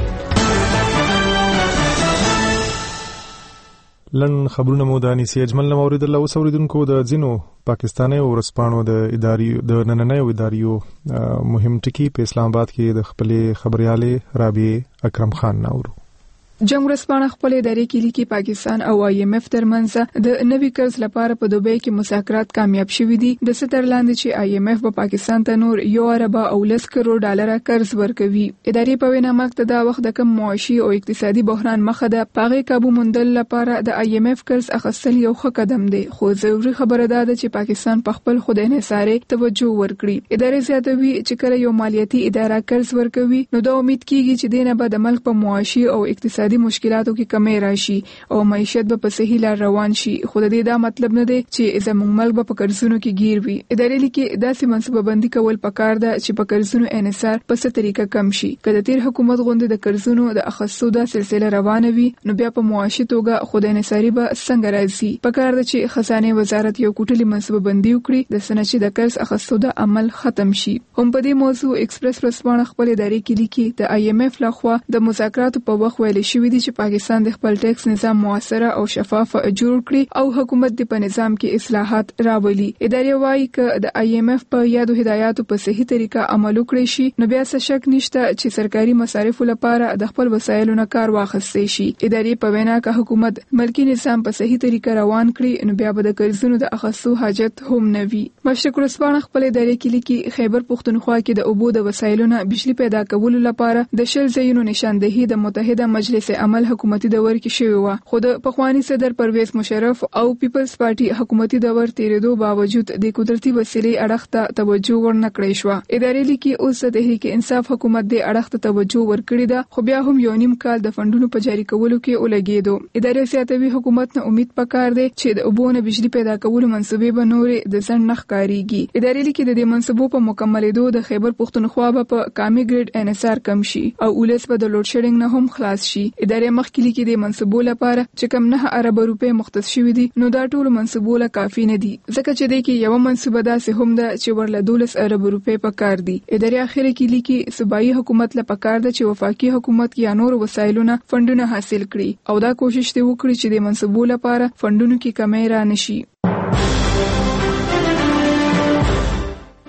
لن خبرونه مو د انیسی اجمل نو اوریدل او اوریدونکو د ځینو پاکستاني ورسپانو د ادارې د نننۍ اداريو مهم ټکی په اسلام آباد کې د خپلې خبرياله رابعه اکرم خان ناورو. جمهوریت سپانه خپل ادارې کې لیکي پاکستان او IMF ترمنځ د نوي قرض لپاره په دوبۍ کې مذاکرات کامیاب شوي دي. د ستر لاندې چې IMF په پاکستان ته نور $1.10 کروڑ قرض ورکوي. ادارې په وینا مکه دا وخت د کم معاشي او اقتصادي بحران مخه ده پاغه کابو مندل لپاره د IMF قرض اخیستل یو ښه قدم دی. خو ضروري خبره ده چې پاکستان په خپل خود انحصاري توجه ورکړي. ادارې زیاتوي چې کله یو مالیاتي اداره قرض ورکوي نو دا امید کیږي چې دینه به د ملک په معاشي او اقتصادي مشکلاتو کې کمی راشي او معیشت به په صحیح لار روان شي. خو د دې دا مطلب نه دی چې زموږ ملک به په قرضونو کې گیر وي. ادارې لیکي داسې منصوبه بندي کول پکار ده چې په قرضونو انحصار په څه طریقه کم شي. کله تیر حکومت غونډه د قرضونو د اخیستو د سلسله روانه وي نو بیا په معاشي توګه خود انحصاري به څنګه راځي. پکار ده چې خزانه وزارت یو کوټلي منصوبه بندي وکړي د سنچې د قرض اخیستو د عمل ختم شي. هم په دې موضوع ایکسپریس ورسپانه خپل ادارې کې لیکي د IMF لخوا د مذاکراتو په وخت ویل شوی دي چې پاکستان د خپل ټیکس نظام موثره او شفاف جوړ کړي او حکومت د په نظام کې اصلاحات راولي. ادارې وايي چې د IMF په یادو هدایاتو په صحیح طریقه عمل وکړي شي نو بیا څه شک نشته چې سرکاري مصارفو لپاره د خپل وسایلو نه کار واخیستي شي. ادارې په وینا کې حکومت ملکی نظام په صحیح طریقه روان کړي نو بیا به د قرضونو د اخیستو حاجت هم نه وي. مشرق ورسپانه خپل ادارې کې لیکي خیبر پختونخوا کې د اوبو د وسایلو نه بجلی پیدا کولو لپاره د شل ځایونو نشاندهي د متحده مجلس عمل حکومتي دور کې شوی و. خو د پخوانی صدر پرویز مشرف او پیپلز پارټي حکومتي دور تیرېدو باوجود د قدرتي وسیلې اړخ ته توجه ورنکړې شو. ادارې لیکي اوس د تحریک انصاف حکومت د اړخ ته توجه ورکړې ده خو بیا هم یو نیم کال د فندونو په جاری کولو کې ولګېدو. ادارې زیاتوي حکومت نه امید پکار دی چې د اوبو نه بجلی پیدا کولو منصوبې به نورې د ځن نخ کاریږي. ادارې لیکي د دې منصوبو په مکملېدو د خیبر پختونخوا په کامي ګریډ انحصار کم شي او ولس به د لوډ شیډینګ نه هم خلاص شي. ادارې مخکې لیکي د منصوبو لپاره چې کم 9 ارب روپے مختص شوي دي نو دا ټول منصوبو له کافي نه دي ځکه چې د کې یو منصوبه داسې هم ده چې ورله 12 ارب روپے پکار دي. ادارې اخر کې لیکي صوبایي حکومت له پکار ده چې وفاقي حکومت یا نور وسایلونه فندونه حاصل کړي او دا کوشش دی وکړي چې د منصوبو لپاره فندونو کې کمی را نشي.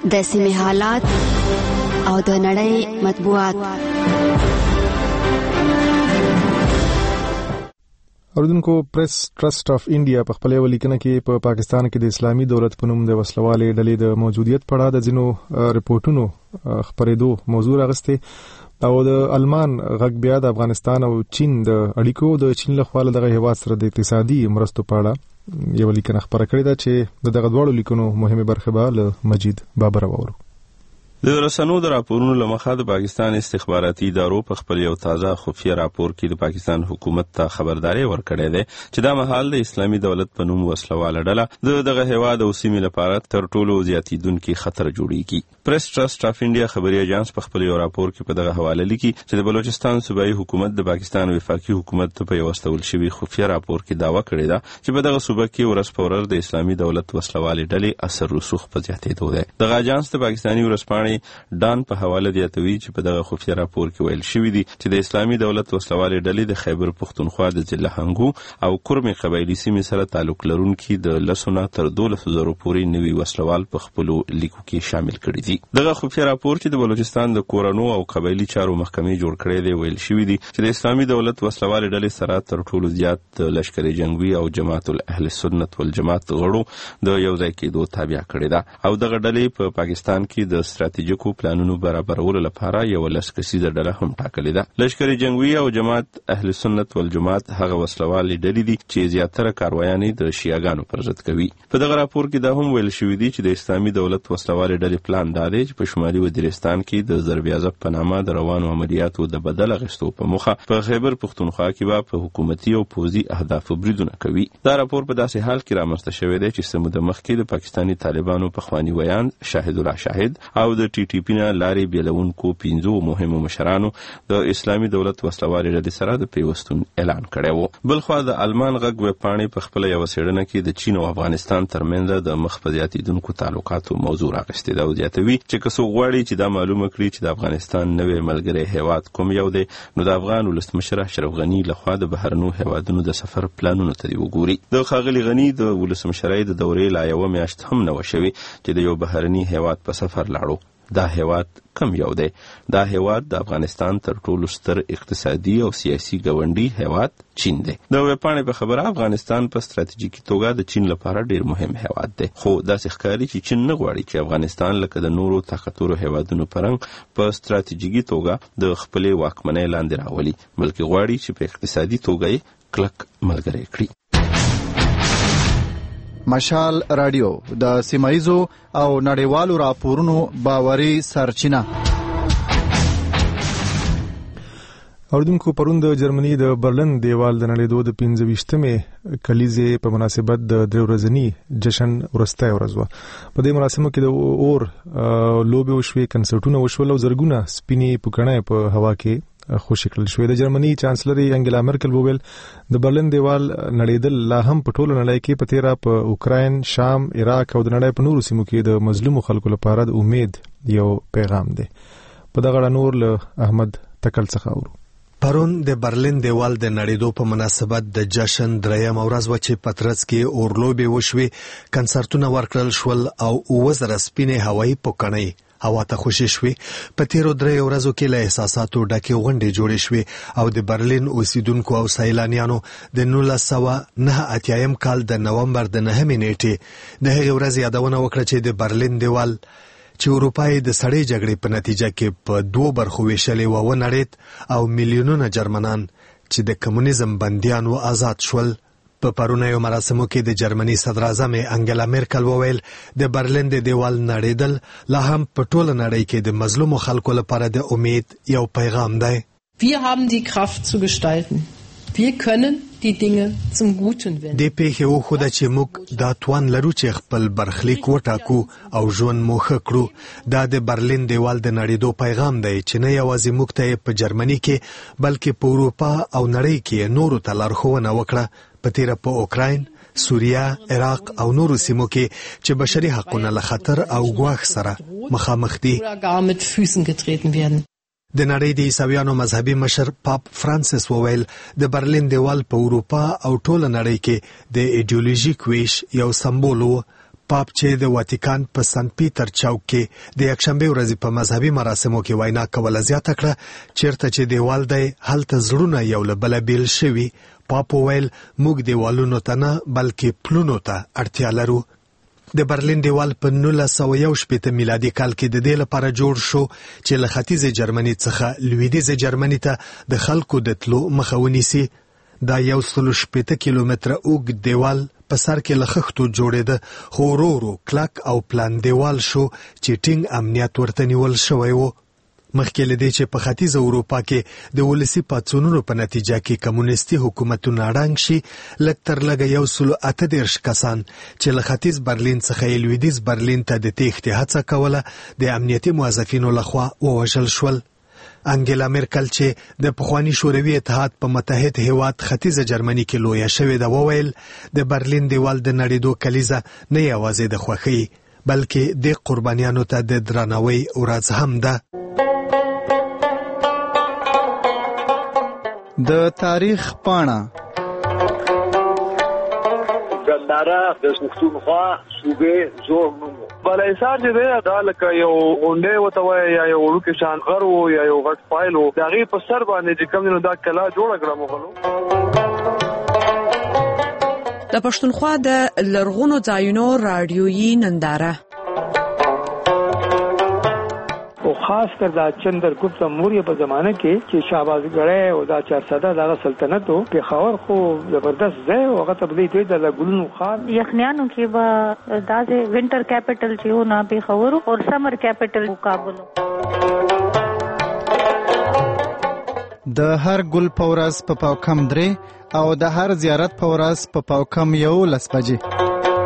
د سیمې حالات او د نړۍ مطبوعات. اوریدونکو، پریس ټرست اف انډیا په خپل ولیکنه کې په پاکستان کې د اسلامي دولت په نوم د وسلوالې ډلې د موجودیت په اړه د ځینو ریپورتونو خبرېدو موضوع راغسته او د المان غږ بیا د افغانستان او چین د اړیکو د چین له خوا دغه هیواد سره د اقتصادي مرستو په اړه یو لیکنه خبره کړې ده چې دغه دوړو لیکنو مهمه برخه به له مجید بابر وورو. د رسنیو د راپورونو لمخه د پاکستان استخباراتي ادارو په خپل یو تازه خفیه راپور کې د پاکستان حکومت ته خبرداري ورکړې ده چې دا مهال د اسلامي دولت په نوم وسلواله ډله دغه هیواد او سیمې لپاره تر ټولو زیاتیدونکي خطر جوړیږي. پریس ټرست اف انډیا خبري ایجنس په خپل یو راپور کې په دغه حواله لیکي چې د بلوچستان صوبایي حکومت د پاکستان وفاقي حکومت ته په واستول شوی خفیه راپور کې داوا کړې ده چې په دغه صوبه کې ورځ په ورځ د اسلامي دولت وسلواله ډلې اثر رسوخ په زیاتېدو ده. دغه ایجنس د پاکستاني ورځپاڼې ډان په حواله دیاتوي چې په دغه خفیه راپور کې ویل شوی دی چې د اسلامي دولت وسلواله ډلې د خیبر پختونخوا د ضلع هنګو او کورمې قبایلی سیمې سره تعلق لرونکي د لسونه تر 12,000 پورې نوي وسلوال په خپل لیکو کې شامل کړي دي. دغه خفیه راپور چې د بلوچستان د کورونو او قبایلی چارو محکمې جوړ کړی دی ویل شوی دی چې د اسلامي دولت وسلواله ډلې سره تر ټولو زیات لشکري جنگوي او جماعت الاهل سنت والجماعت غړو د یو ځای کېدو تابع کړی ده او دغه ډلې په پاکستان کې د ستراتیژیکو پلانونو برابرولو لپاره یو لسکسیزه ډله هم ټاکلې ده. لشکري جنگوي او جماعت اهل سنت والجماعت هغه وسلوالې ډلې دي چې زیاتره کاروایانې د شیعاګانو پر ضد کوي. په دغه راپور کې دا هم ویل شوی دی چې د اسلامي دولت وسلوالې ډلې پلان دا دی چې په شمالي وزیرستان کې د ضربیازب په نامه د روانو عملیاتو د بدل اخیستو په موخه په خیبر پختونخوا کې به په حکومتي او پوځي اهدافو بریدونه کوي. دا راپور په داسې حال کې رامنځته شوی دی چې سمود مخکې د پاکستاني طالبانو په خواني ویان شاهد الله شاهد او د ټي ټي پی نه لارې بیلونکو 15 مهمو مشرانو د اسلامي دولت وسلوالې ډلې سره د پیوستون اعلان کړی و. بلخوا د المان غږ ویبپاڼې په خپل یو څېړنه کې د چین او افغانستان ترمنځ د مخ په زیاتیدونکو تعلقاتو موضوع راغستې ده او زیاتوي چې که څوک غواړي چې دا معلومه کړي چې د افغانستان نوې ملګری هیواد کوم یو دی نو د افغان ولسمشر اشرف غني لخوا د بهرنیو هیوادونو د سفر پلانونو ته وګوري. د ښاغلي غني د ولسمشرۍ د دورې لا یو میاشت هم نه وشوي چې د یو بهرني هیواد په سفر لاړو. دا هیواد کم یو دی؟ دا هیواد د افغانستان تر ټولو ستر اقتصادي او سیاسي ګاونډي هیواد چین دی. د ویبپاڼې په خبره افغانستان په ستراتیژیکي توګه د چین لپاره ډیر مهم هیواد دی، خو داسې ښکاري چې چین نه غواړي چې افغانستان لکه د نورو طاقتورو هیوادونو په رنګ په ستراتیژیکي توګه د خپلې واکمنۍ لاندې راولي، بلکې غواړي چې په اقتصادي توګه یې کلک ملګری کړي. مشال رادیو د سیمایزو او نړیوالو راپورونو باوري سرچینه. اوردونکو، پرون د جرمني د برلن دیوال د نړیدو د 25مې کلیزې په مناسبت د 3 ورځني جشن ورسته ورځ و. په دې مراسمو کې د اور لوبې وشوې، کنسرټونه وشول او زرګونه سپینې پوکڼې په هوا کې خوشی کړل شوې. د جرمني چانسلر انګلا مرکل وویل د برلن دیوال نړیدل لا هم په ټوله نړۍ کې په تیرا په اوکراین، شام، عراق او د نړۍ په نورو سیمو کې د مظلومو خلکو لپاره د امید یو پیغام دی. په دغه نور له احمد تکل څخه اورو. پرون د برلین دیوال د نړیدو په مناسبت د جشن دریم ورځ و چې پترڅ کې اورلوبې وشوي، کنسرتونه ورکړل شول او 2000 سپینې هوایي پوکڼې هوا ته خوشی شوي. په تیرو 3 ورځو کې له احساساتو ډکې غونډې جوړې شوې او د برلین اوسیدونکو او سیلانیانو د 1989 کال د نومبر د 9 نیټې د هغې ورځې یادونه وکړه چې د برلین دیوال چې اروپای د سړې جګړې په نتیجه کې په 2 برخو ویشلې و ونړید او میلیونونه جرمنان چې د کمونیزم بندیانو آزاد شول. په پرونیو مراسمو کې د جرمني صدر اعظم انګلا مرکل وویل د برلین د دیوال نړیدل لا هم په ټوله نړۍ کې د مظلومو خلکو لپاره د امید یو پیغام دی. Wir haben die Kraft zu gestalten. Wir können die Dinge zum Guten wenden. د پیښې وښوده چې موږ دا توان لرو چې خپل برخلیک وټاکو او ژوند مو ښه کړو. دا د برلین دیوال د نړیدو پیغام دی چې نه یوازې موږ ته په جرمني کې بلکې په اروپا او نړۍ کې نورو ته لارښوونه وکړه. په تیره په اوکراین، سوریه، عراق او نورو سیمو کې چې بشري حقونه له خطر او ګواښ سره مخامخ دي. د نړۍ د عیسویانو مذهبي مشر پاپ فرانسیس وویل د برلین دیوال په اروپا او ټوله نړۍ کې د ایډیولوژیک ویش یو سمبول و. پاپ چې د واتیکان په سن پیټر چوک کې د یکشنبه ورځې په مذهبي مراسمو کې وینا کوله زیاته کړه چیرته چې دیوال دی هلته زړونه یو له بل بیل شوي. پاپ ویل موږ دیوالونو ته نه بلکې پلونو ته اړتیا لرو. د برلین دیوال په 1961 میلادي کال کې د دې لپاره جوړ شو چې له ختیځ جرمني څخه لویدیځ جرمني ته د خلکو د تلو مخه ونیسي. دا 160 کیلومتره اوږد دیوال په سر کې له خښتو جوړېده خو ورو ورو کلک او پلان دیوال شو چې ټینګ امنیت ورته نیول شوی و. مخکې له دې چې په ختیځ اروپا کې د ولسي پاڅونونو په نتیجه کې کمونیستي حکومتونه ړنګ شي لږ تر لږه 138 کسان چې له ختیځ برلین څخه لویدیځ برلین ته د تېښتې هڅه کوله د امنیتي موظفینو لخوا ووژل شول. انګیلا مرکل چې د پخوانی شوروي اتحاد په متحد هیواد ختیځ جرمني کې لویه شوې ده وویل د برلین دیوال د نړېدو کلیزه نه یوازې د خوښۍ بلکې د قربانیانو ته د درناوي ورځ هم ده. د تاریخ پاڼه ګنداره د پښتونخوا صوبې زوړ نوم بلایسار چې دی دا لکه یو غونډۍ ورته وایي یا یو وړوکی شان غر و یا یو غټ فایل و د هغې په سر باندې چې کوم دی نو دا کلا جوړه کړه مغلو. د پښتونخوا د لرغونو ځایونو راډیویي ننداره او خاص کر دا چندرګپت موریه په زمانه کې چې شهبازګړی او دا 400 دغه سلطنت او پېښور خو زبردست ځای او هغه ته بدوي د لګونو خان یخنیانو کې به داسې وینټر کیپټل چې و نه پېښور او سمر کیپټل کابل. د هر ګل په ورځ په پاوکم 3 او د هر زیارت په ورځ په پاوکم 11 بجې.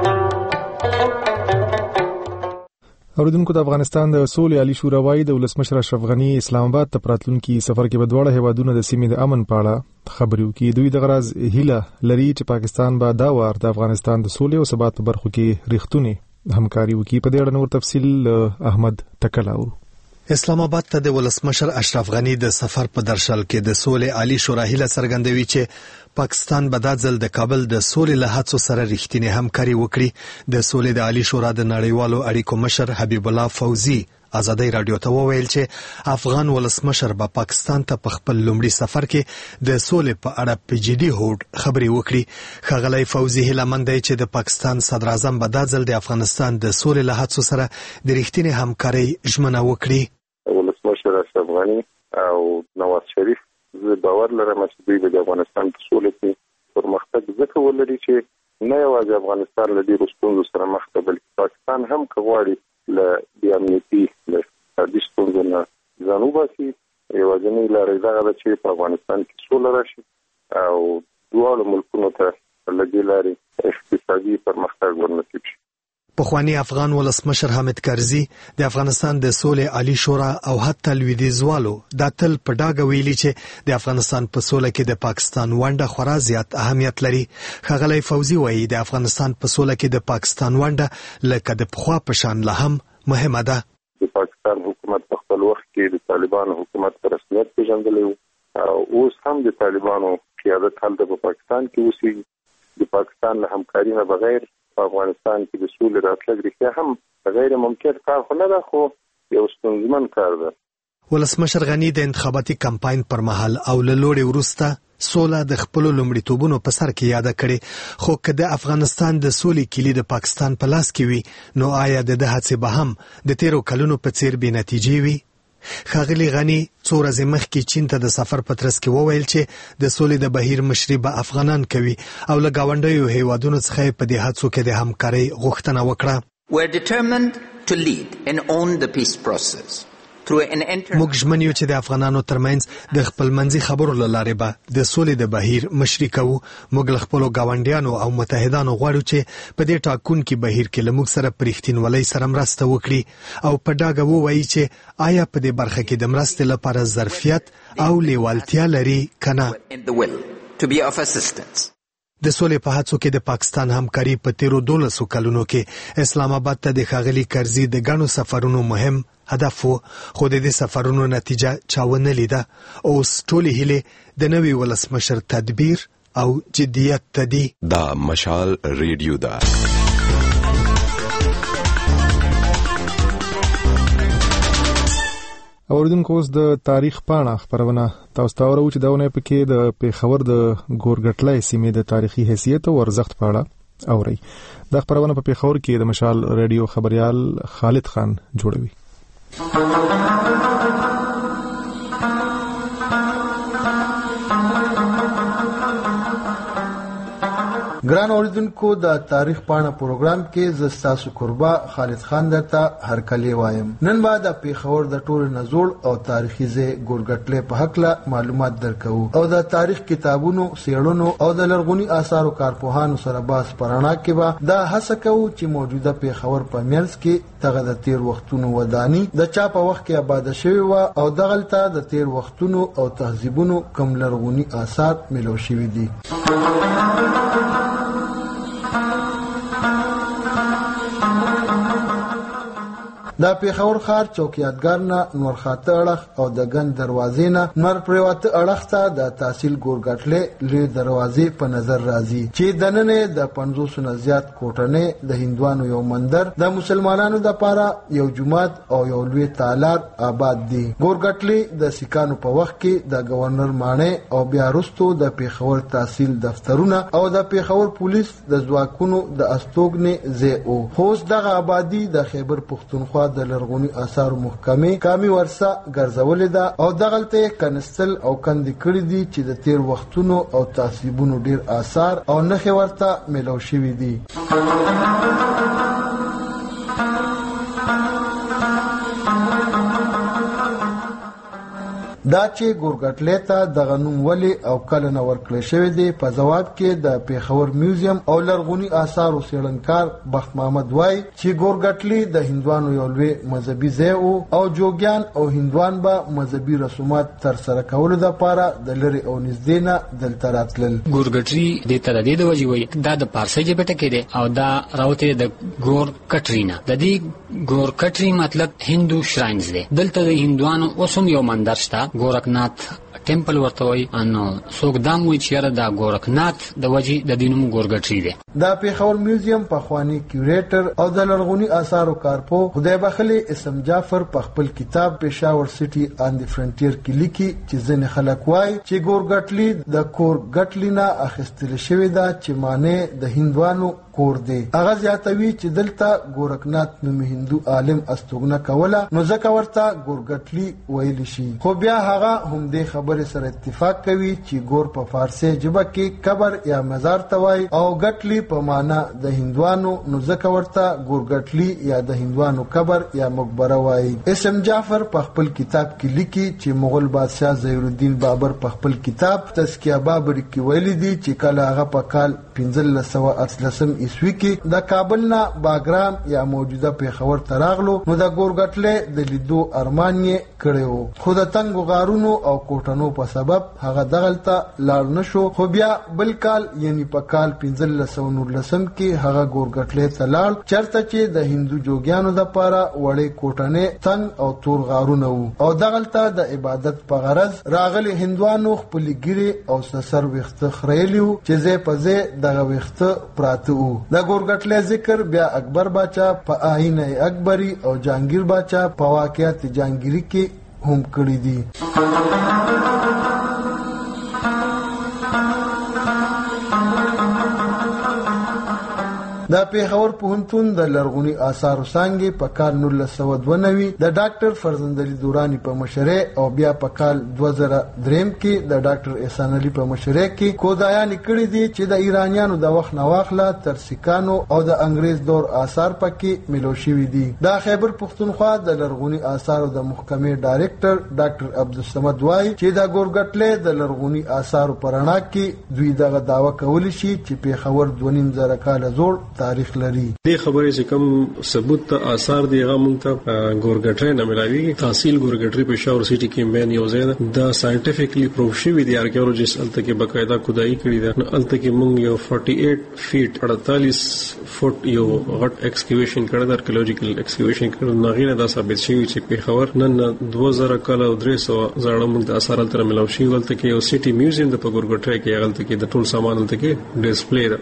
اوریدونکو د افغانستان د سولې عالی شورا وايي د ولسمشر اشرف غنی اسلام آباد ته پراتلونکي سفر کې بدوړه هیوادونو د سیمې د امن په اړه خبرې وکړي. دوی د غرض هیله لري چې پاکستان به دا وار د افغانستان د سولې او ثبات په برخو کې ریښتونی همکاري وکړي. په دې اړه نور تفصیل احمد تکلاو. اسلام آباد ته د ولسمشر اشرف غنی د سفر په درشل کې د سولې عالی شورا هیله څرګندوي چې پاکستان به د ځل د کابل د سولې له هڅو سره رښتینی همکاري وکړي. د سولې د عالی شورا د نړیوالو اړیکو مشر حبیب الله فوزي آزادۍ رادیو ته وویل چې افغان ولسمشر به پاکستان ته په خپل لومړي سفر کې د سولې په اړه په جدي هوډ خبرې وکړي. ښاغلی فوزي هیله مند دی چې د پاکستان صدر اعظم به د ځل د افغانستان د سولې له هڅو سره د رښتینی همکاري ژمنه وکړي. ولسمشر اشرف غنی او نواز شریف زه باور لرم چې دوی د افغانستان په سولې کې پرمختګ ځکه ولري چې نه یوازې افغانستان له ډېرو ستونزو سره مخ ده بلکې پاکستان هم که غواړي له دې امنیتي له اقتصادي ستونزو نه ځان وباسي یوازینۍ لاره دغه ده چې په افغانستان کې سوله راشي او دواړو ملکونو ته له دې لارې اقتصادي پرمختګ ورنصیب شي. پخوانی افغان ولسمشر حامد کرزي د افغانستان د سولې عالی شورا او حتی لویدیځوالو د تل په ډاګه ویلي چې د افغانستان په سوله کې د پاکستان ونډه خورا زیات اهمیت لري. ښاغلی فوزي وایي د افغانستان په سوله کې د پاکستان ونډه لکه د پخوا په شان لا هم مهمه ده. د پاکستان حکومت په خپل وخت کې د طالبانو حکومت په رسمیت پیژندلی او اوس هم د طالبانو قیادت هلته په پاکستان کې اوسېږي. د پاکستان له همکاري نه بغیر په افغانستان کې د سولې راتلل رښتیا هم غیر ممکن کار خو نه ده خو یو ستونزمن کار ده. ولسمشر غنی د انتخاباتي کمپاین پر مهال او له لوړې وروسته سوله د خپل لومړیتوبونو په سر کې یاد کړي خو که د افغانستان د سولې کلی د پاکستان په لاس کې وي نو آیا د هڅې به هم د تیرو کلونو په څیر بې نتیجې وي؟ ښاغلی غنی څو ورځې مخکې چین ته د سفر په ترڅ کې وویل چې د سولې د بهیر مشري به افغانان کوي او له ګاونډیو هیوادونو څخه په دې هڅو کې د همکارۍ غوښتنه وکړه. We're determined to lead and own the peace process. موږ ژمن یو چې د افغانانو ترمنځ د خپلمنځي خبرو له لارې به د سولې د بهیر مشري کوو. موږ له خپلو ګاونډیانو او متحدانو غواړو چې په دې ټاکونکي بهیر کې له موږ سره په رښتینولۍ سره مرسته وکړي او په ډاګه ووایي چې آیا په دې برخه کې د مرستې لپاره ظرفیت او لیوالتیا لري که نه. د سولې په هڅو کې د پاکستان همکاري په تیرو 12 کلونو کې اسلام آباد ته د ښاغلي کرزي د ګڼو سفرونو مهم هدف و خو د دې سفرونو نتیجه چا ونه لیده. اوس ټولې هیلې د نوي ولسمشر تدبیر او جدیت ته دي. دا مشال ریډیو ده. اوریدونکو اوس د تاریخ پاڼه خبرونه تاسو ته ورو چې داونه پکې د پیښور د ګورګټلای سیمې د تاریخي حیثیت او ارزښت په اړه اوري. د خبرونه په پیښور کې د مشال رادیو خبريال خالد خان جوړوي. ګران اوریدونکو د تاریخ پاڼه پروګرام کې زستاسو قربا خالد خان درته هرکلی وایم. نن بعد د پیښور د ټول نزول او تاریخي ځای ګورګټلې په حق له معلومات درکو او د تاریخ کتابونو سیړونو او د لرغونی آثارو کارپوهانو سره باس پرانا کې به دا هڅه کوو چې موجوده پیښور په منځ کې دغه د تیر وختونو ودانی د چا په وخت کې آباد شوی و او دغلته د تیر وختونو او تهذیبونو کوم لرغونی آثار ملو شوی دي. دا پیښور ښار چوکیادګر نه نور خاطه اړخ او د ګن دروازې نه نور پریواته اړخ ته د تحصیل ګورګټلې لوی دروازې په نظر راځي چې دننه د 500 نه زیات کوټنې د هندوانو یو مندر د مسلمانانو د پاره یو جمعات او یو لوی تالار آباد دي. ګورګټلې د سکانو په وخت کې د گورنر مانه او بیا وروسته د پیښور تحصیل دفترونه او د پیښور پولیس د ځواکونو د استوګنې ځای او خوست دغه آبادی د خیبر پښتونخوا د لرغونی آثار محکمه کامي ورثه ګرځولې ده او دغلته کنستل او کندې کړې دي چې د تیر وختونو او تحصیبونو ډیر آثار او نخې ورته ملو شوي دي. دا چې ګورګټلې ته د غنوم ولی او کله نو ورکړل شوی دی په جواب کې د پیښور میوزیم او لرغونی آثار او څېړنکار بخت محمد وای چې ګورګټلې د هندوانو یو لوی مذهبي ځای او جوګیان او هندوان به مذهبي رسومات تر سره کولو لپاره د لری او نږدې نه دلته راتلل. ګورګټلې د تدې د وجې وای دا د پارسي ژبه ټکی دی او دا راوته د ګورګټرینا د دې ګورګټری مطلب هندو شراینز دی. دلته د هندوانو اوسم یو مندر شته ګورکنات ټیمپل ورته وای انو څوک دام وی چیرې دا ګورکنات د وجې د دینوم ګورګټری دی. دا پیښور میوزیم په خوانی کیوریټر او د لرغونی آثارو کارپو خدای بخلی اسم جعفر په خپل کتاب پېښور سټي آن دی فرنټیر کې لیکي چې ځنې خلک وای چې ګورګټلی د کورګټلینا اخیستل شوی دا چې معنی د هندوانو کور دی. هغه زیاتوي چې دلته ګورکنات نوم هندو عالم استوګنه کوله نو ځکه ورته ګورګټلی ویل شي. خو بیا هغه هم دې خبره سره اتفاق کوي چې ګور په فارسی ژبه کې قبر یا مزار ته وای او ګټلی په معنا د هندوانو نو ځکه ورته ګورګټلی یا د هندوانو قبر یا مقبره وای. اسم جعفر په خپل کتاب کې لیکي چې مغول بادشاہ ظهیر الدین بابر په خپل کتاب تزکیه بابر کې ویلي دي چې کله هغه په کال 1513 عیسوي کې د کابل نه باګرام یا موجوده پیښور ته راغلو نو د ګورګټلې د لیدو ارمان یې کړو خو د تنګو غارونو او کوټنو په سبب هغه دغلته لاړ نشو. خو بیا بل کال یعنی په کال 1519 کې هغه ګورګټلې ته لاړ چرته چې د هندو جوګیانو د پاره وړې کوټنې تنګ او تور غارونه وو او دغلته د عبادت په غرض راغلي هندوانو خپل ګيري او سر وخته خړېلیو چې زه په زه دغه وخته پراته وو. د ګورګټلې ذکر بیا اکبر باچا په آئین اکبری او جهانگیر باچا په واقعیت جهانگیری کې هم کړی دي. دا پیښور پوهنتون د لرغونی آثارو څنګه په کال 1992 د ډاکټر فرزند علي دورانی په مشرۍ او بیا په کال 2003 کې د ډاکټر احسان علي په مشرۍ کې کودایان کړي دي چې د ایرانیانو د وخت نواخله تر سکانو او د انګريز دور آثار پکې ملو شوي دي. دا خیبر پښتونخوا د لرغونی آثارو د محکمې ډایریکټر ډاکټر عبدالصمد وای چې د ګورګټلې د لرغونی آثارو پرانا کې دوی دغه داوا کولی شي چې پیښور 2.5 کال زوړ تاریخ لري. دې خبرې چې کوم ثبوت آثار دی هغه مونږ ته ګورګټری نه ملاويږي. تحصیل ګورګټری پېښور سټي کې مین یو ځای ده دا ساينټیفیکلی پروف شوی دی آرکیولوژیست الته کې باقاعده خدای کړی ده. الته کې مونږ یو 48 فیټ 48 فوټ یو غټ ایکسکیویشن کړی دا آرکیولوژیکل ایکسکیویشن کړی نو غیره دا ثابت شوی چې پیښور نن 2000 کال او 300 زړه مونږ د آثار الته ملاوي شي. الته کې یو سټي میوزیم د ګورګټری کې الته کې د ټول سامان الته کې ډیسپلی ده.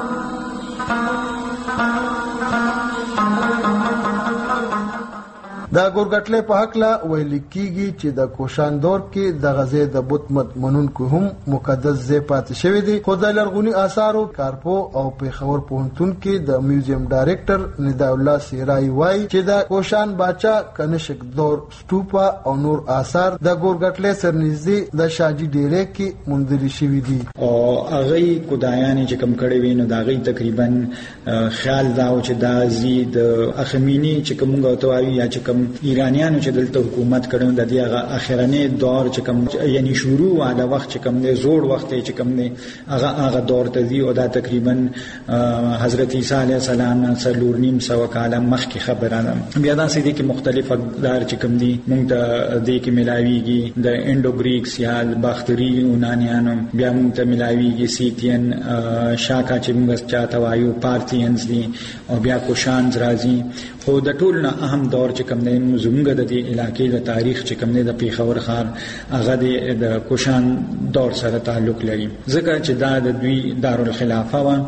د د ګورګټلې په حق لا ویل کیږي چې د کوشان دور کې د غزې د بت منونکو هم مقدس ځای پاتې شوی دی. خو د لرغوني آثارو کارپو او پیښور پوهنتون کې د میوزیم ډایرکټر ندا الله سیرای وایي چې د کوشان باچا کنشک دور سټوپا او نور آثار د ګورګټلې سرنږدې د شاجي ډیرې کې موندل شوي دي. او هغه کودایان چې کم کړي وینو دا غي تقریبا خیال دا چې د زید اخمینی چې کومه توایي یا چې کوم ایرانیانو چې دلته حکومت کړو د دې هغه اخرنه دور چې کوم یعنی شروع واده وخت چې کوم نه زوړ وخت چې کوم نه هغه دور ته دی او دا تقریبا حضرت عیسی علیه السلام سلور نیم سو کاله مخکې خبره ده. بیا دا سې دي کې مختلف اقدار چې کوم دي موږ ته دې کې ملاويږي د انډو ګریکس یا باختری یونانیانو، بیا موږ ته ملاويږي سیتین شاکا چې موږ چاته وایو پارتینز دي او بیا کوشان راځي. خو د ټول نه اهم دور چې کوم نه زموږ د دې علاقې د تاریخ چې کوم نه د پیښور ښار هغه د کوشان دور سره تعلق لري ځکه چې دا د دوی دارالخلافه و.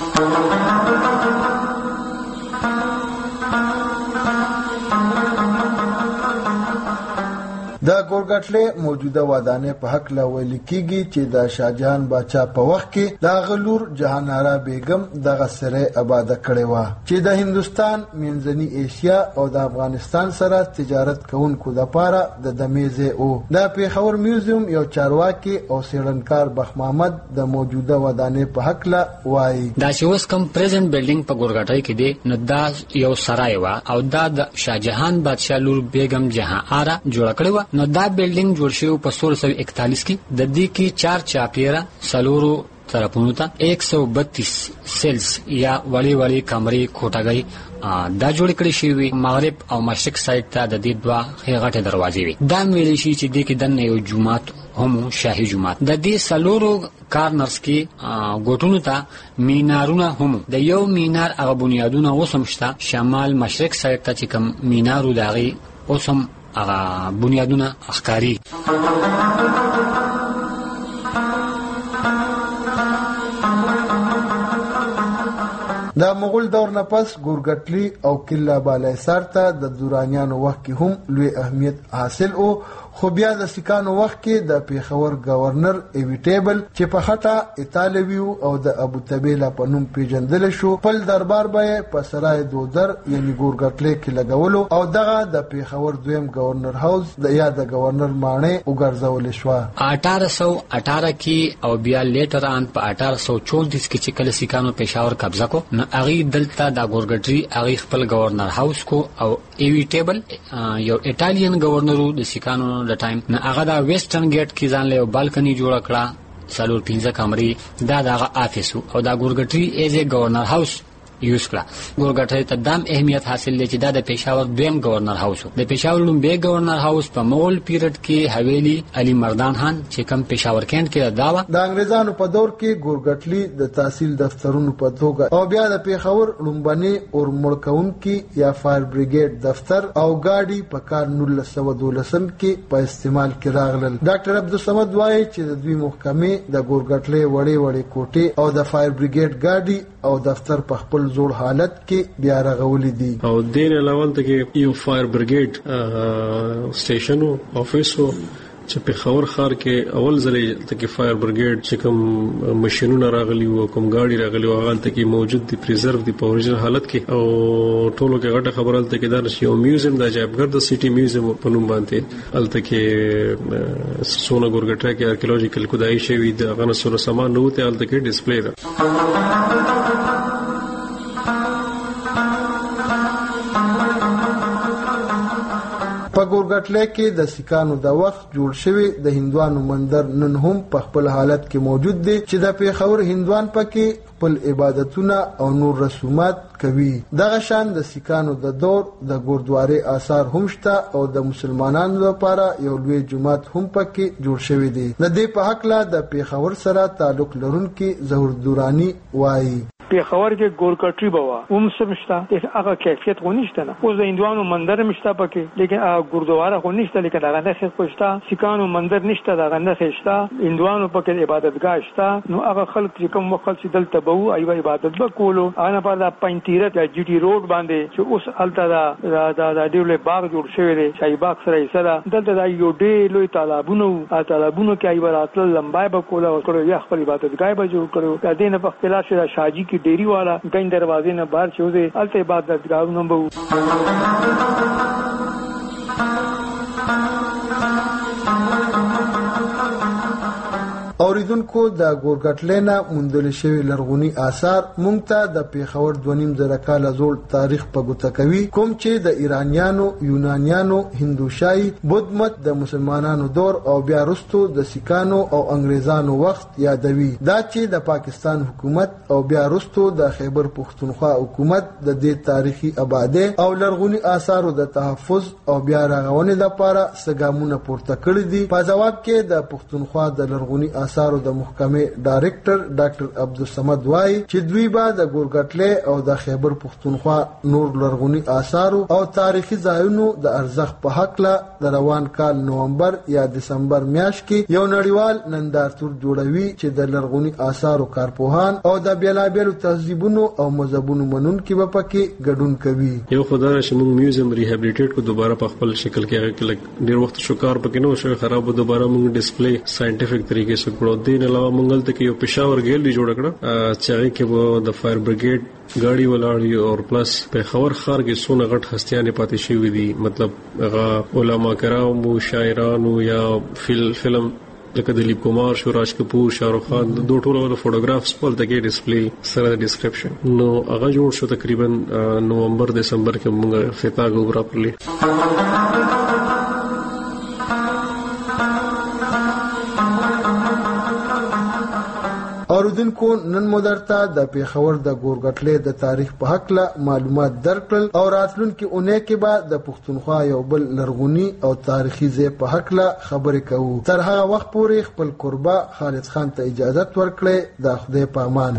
د ګورګټلې موجوده ودانې په حق لا ویل کیږي چې د شاهجهان باچا په وخت کې د غلور جهانارا بیگم دغه سره آباد کړي و چې د هندستان، منځنی ایشیا او د افغانستان سره تجارت کوونکو لپاره د دمیزه او د پیښور میوزیم یو چارواکي او سیړنکار بخ محمد د موجوده ودانې په حق لا وایي دا چې اوس کوم پریزنت بلډینګ په ګورګټای کې دی نو دا یو سرای و او دا د شاهجهان بادشاہ لور بیگم جهانارا جوړ کړی و. نو دا بلډینګ جوړ شوی په 1641 کې د دې کې 4 چاپیره سلورو طرفونو ته 132 سیلز یا وړي کمرې کوټګي دا جوړ کړی شوی. مغرب او مشرق سایډ ته د دې دوا غټه دروازې وي. دا ویل شي چې د کې دنه یو جمعات هم شاهي جمعات د دې سلورو کارنرز کې ګوټونو ته مینارونه هم د یو مینار هغه بنیادونه وسمشته شمال مشرق سایډ ته چې کوم مینارو داغي اوسم هغه بنیادونه اخکاری. د مغول دور نه پس ګورګټلی او کلا بالایسار ته د دورانیانو وخت کې هم لوی اهمیت حاصل او خو بیا د سکانو وخت کې د پیښور گورنر ایویټیبل چې په خټه ایتالوي او د ابو طبیله په نوم پیژندل شو خپل دربار به په سرای دودر یعنی ګورګټلی کې لګولو او دغه د پیښور دویم گورنر هاوس د یا د گورنر مانې وګرځول شو 1818 کې او بیا لیټر آن په 1834 کې چې کله سکانو پیښور قبضه کو نو هغه دلته د ګورګټری هغه خپل گورنر هاوس کو او ایویټیبل یو ایتالین گورنرو د سکانو د ټایم نه هغه د ویسټرن ګیټ کې ځان له بالکني جوړ کړه سالور 15 کمرې دا دغه افیس او دا ګورګټری ایز ا گورنر هاوس یوز کړه. ګورګټری ته دام اهمیت حاصل لې چې دا د پیښور دویم گورنر هاوس د پیښور لومبي گورنر هاوس په مغول پیریډ کې حویلی علي مردان خان چې کم پیښور کېند کې داوا د انګريزانو په دور کې ګورګټلی د تحصیل دفترونو په توګه او بیا د پیښور لومبني اور مړکون کې یا فایر بریګیډ دفتر او گاډي په کار 1912 کې په استعمال کې راغلل. ډاکټر عبدالصمد وایي چې د دوی محکمې د ګورګټلی وړې کوټې او د فایر بریګیډ گاډي او دفتر په خپل زوړ حالت کې بیا رغولې دي. او دین علاوه ته کې یو فایر بریګیډ سټیشن او افیس چې په خور خار کې اول ځلې ته کې فایر بریګیډ چې کوم ماشينونه راغلي او کوم گاډي راغلي او هغه ته کې موجود دي پریزرو دي په اوریجنل حالت کې او ټولو کې غټه خبره ته کې دا یو میوزیم د عجایبګر د سټي میوزیم په نوم باندې الته کې سونه ګورګټا کې آرکیولوژیکل کودای شوی د غنه سره سامان نو ته الته کې ډیسپلی ده. په ګورګټلی کې د سکانو د وخت جوړ شوی د هندوانو مندر نن هم په خپل حالت کې موجود دی چې د پیښور هندوان پکې خپل عبادتونه او نور رسومات کوي. دغه شان د سکانو د دور د ګوردواري آثار هم شته او د مسلمانانو لپاره یو لوی جومات هم پکې جوړ شوی دی. د دې په حق لا د پیښور سره تعلق لرونکي ظهور دورانی وایي پیښور کې ګورکټري بوا هم سمشتا هغه کیفیت خو نشته نه. اوس د هندوانو مندر مشتا پکې لیکن ګردواره خو نشته، لیکن هغه نه خوښتا. سکانو مندر نشته، هغه نه خوښتا. هندوانو پکې عبادتګاه شته. نو هغه خلک چې کوم وخت چې دلته بو ایو عبادت وکولو هغه په د پاینتیرت یا جی ټي روډ باندې چې اوس الته دا ډیولې باغ جوړ شوی دی شای باغ سره دلته دا یو ډېر لوی تالابونو کې ایو راتل لمبای به کوله او کړو یا خپل عبادتګاه به جوړ کړو. د دې نه په خلاف شاجی کی ډیری والا ګین دروازې نه بهر شوزه الته عبادتګاهونه به اوریدونکو د ګورګټلینا موندل شوی لرغونی آثار مونږ ته د پیښور 2.5 کال زوړ تاریخ په ګوته کوي، کوم چې د ایرانیانو، یونانیانو، هندوشاهي، بودمت، د مسلمانانو دور او بیا وروسته د سیکانو او انګریزانو وخت یادوي. دا چې د پاکستان حکومت او بیا وروسته د خیبر پښتونخوا حکومت د دې تاریخي آباده او لرغونی آثارو د تحفظ او بیا رغونې لپاره سګامونه پورته کړی دي. په جواب کې د پښتونخوا د لرغونی آثارو د محکمې ډایرکټر ډاکټر عبدالصمد وایي چې دوی به د ګورګټلې او د خیبر پښتونخوا نور لرغونی آثارو او تاریخي ځایونو د ارزښت په حق له د روان کال نومبر یا دسمبر میاشت کې یو نړیوال نندارتون جوړوي چې د لرغونی آثارو کارپوهان او د بیلابیلو تهذیبونو او مذهبونو منونکي به پکې ګډون کوي. یو خدای چې موږ میوزیم ریهابلیټیټ کو دوباره په خپل شکل کې هغه ډیر وخت شو کار پکې نو شو خراب دوباره موږ ډسپلی ساينټیفیک طریقې سره کړو. دین علاوه منګل ته کې یو پېښور ګیلری جوړ کړه چې هغه کې وو د فایر بریګیډ गाड़ी ولاړی او پلس پیښور ښار کې څونه غټ هستیانې پاتې شوې دي، مطلب هغه علما کرام او شاعرانو یا فلم لکه دلیپ کمار، شوراج کپور، شاهرخ خان د دوه ټولو د فوټوګرافز په لته کې ډسپلی سره ډیسکرپشن نو هغه جوړ شو تقریبا نومبر دسمبر کې موږ افتتاح وکړه پرلی. اوریدونکو نن مدرته د پیښور د ګورګټلې د تاریخ په حق له معلومات درکړل او راتلونکي اونۍ کې به د پښتونخوا یو بل لرغونی او تاریخي ځای په حق له خبرې کوو. تر هغه وخت پورې خپل قربا خالد خان ته اجازه ورکړئ. د خدای په امان.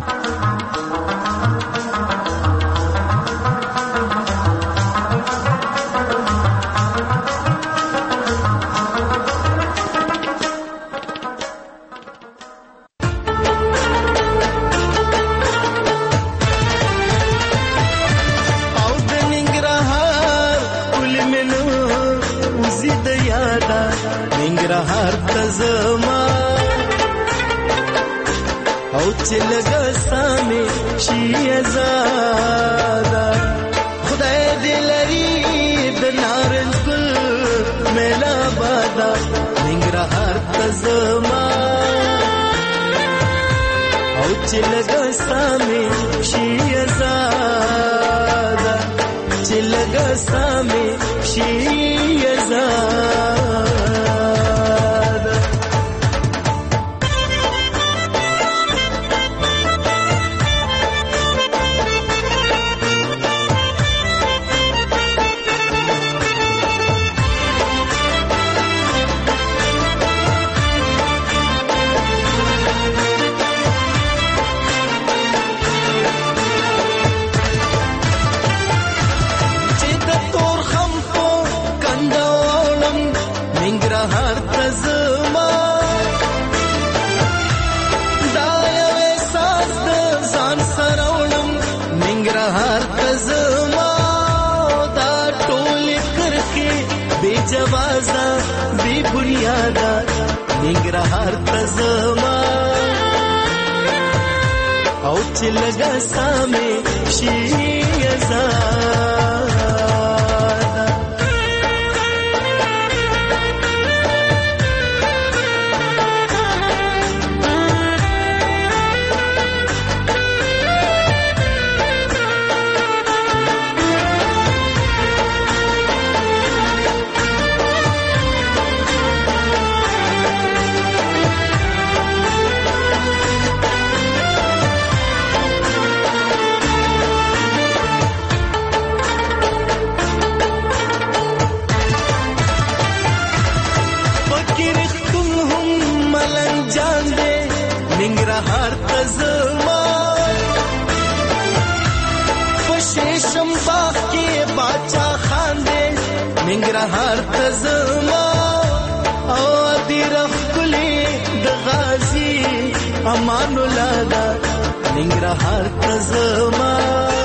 باچا خاندې ننګرهار ته زما او دې رخلې د غازی امان الله دا ننګرهار ته زما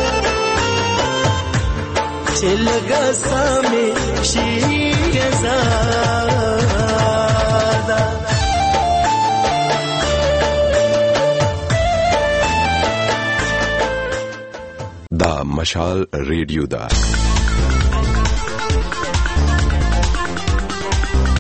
چې لګا سامې شي زادا دا مشال ریډیو دا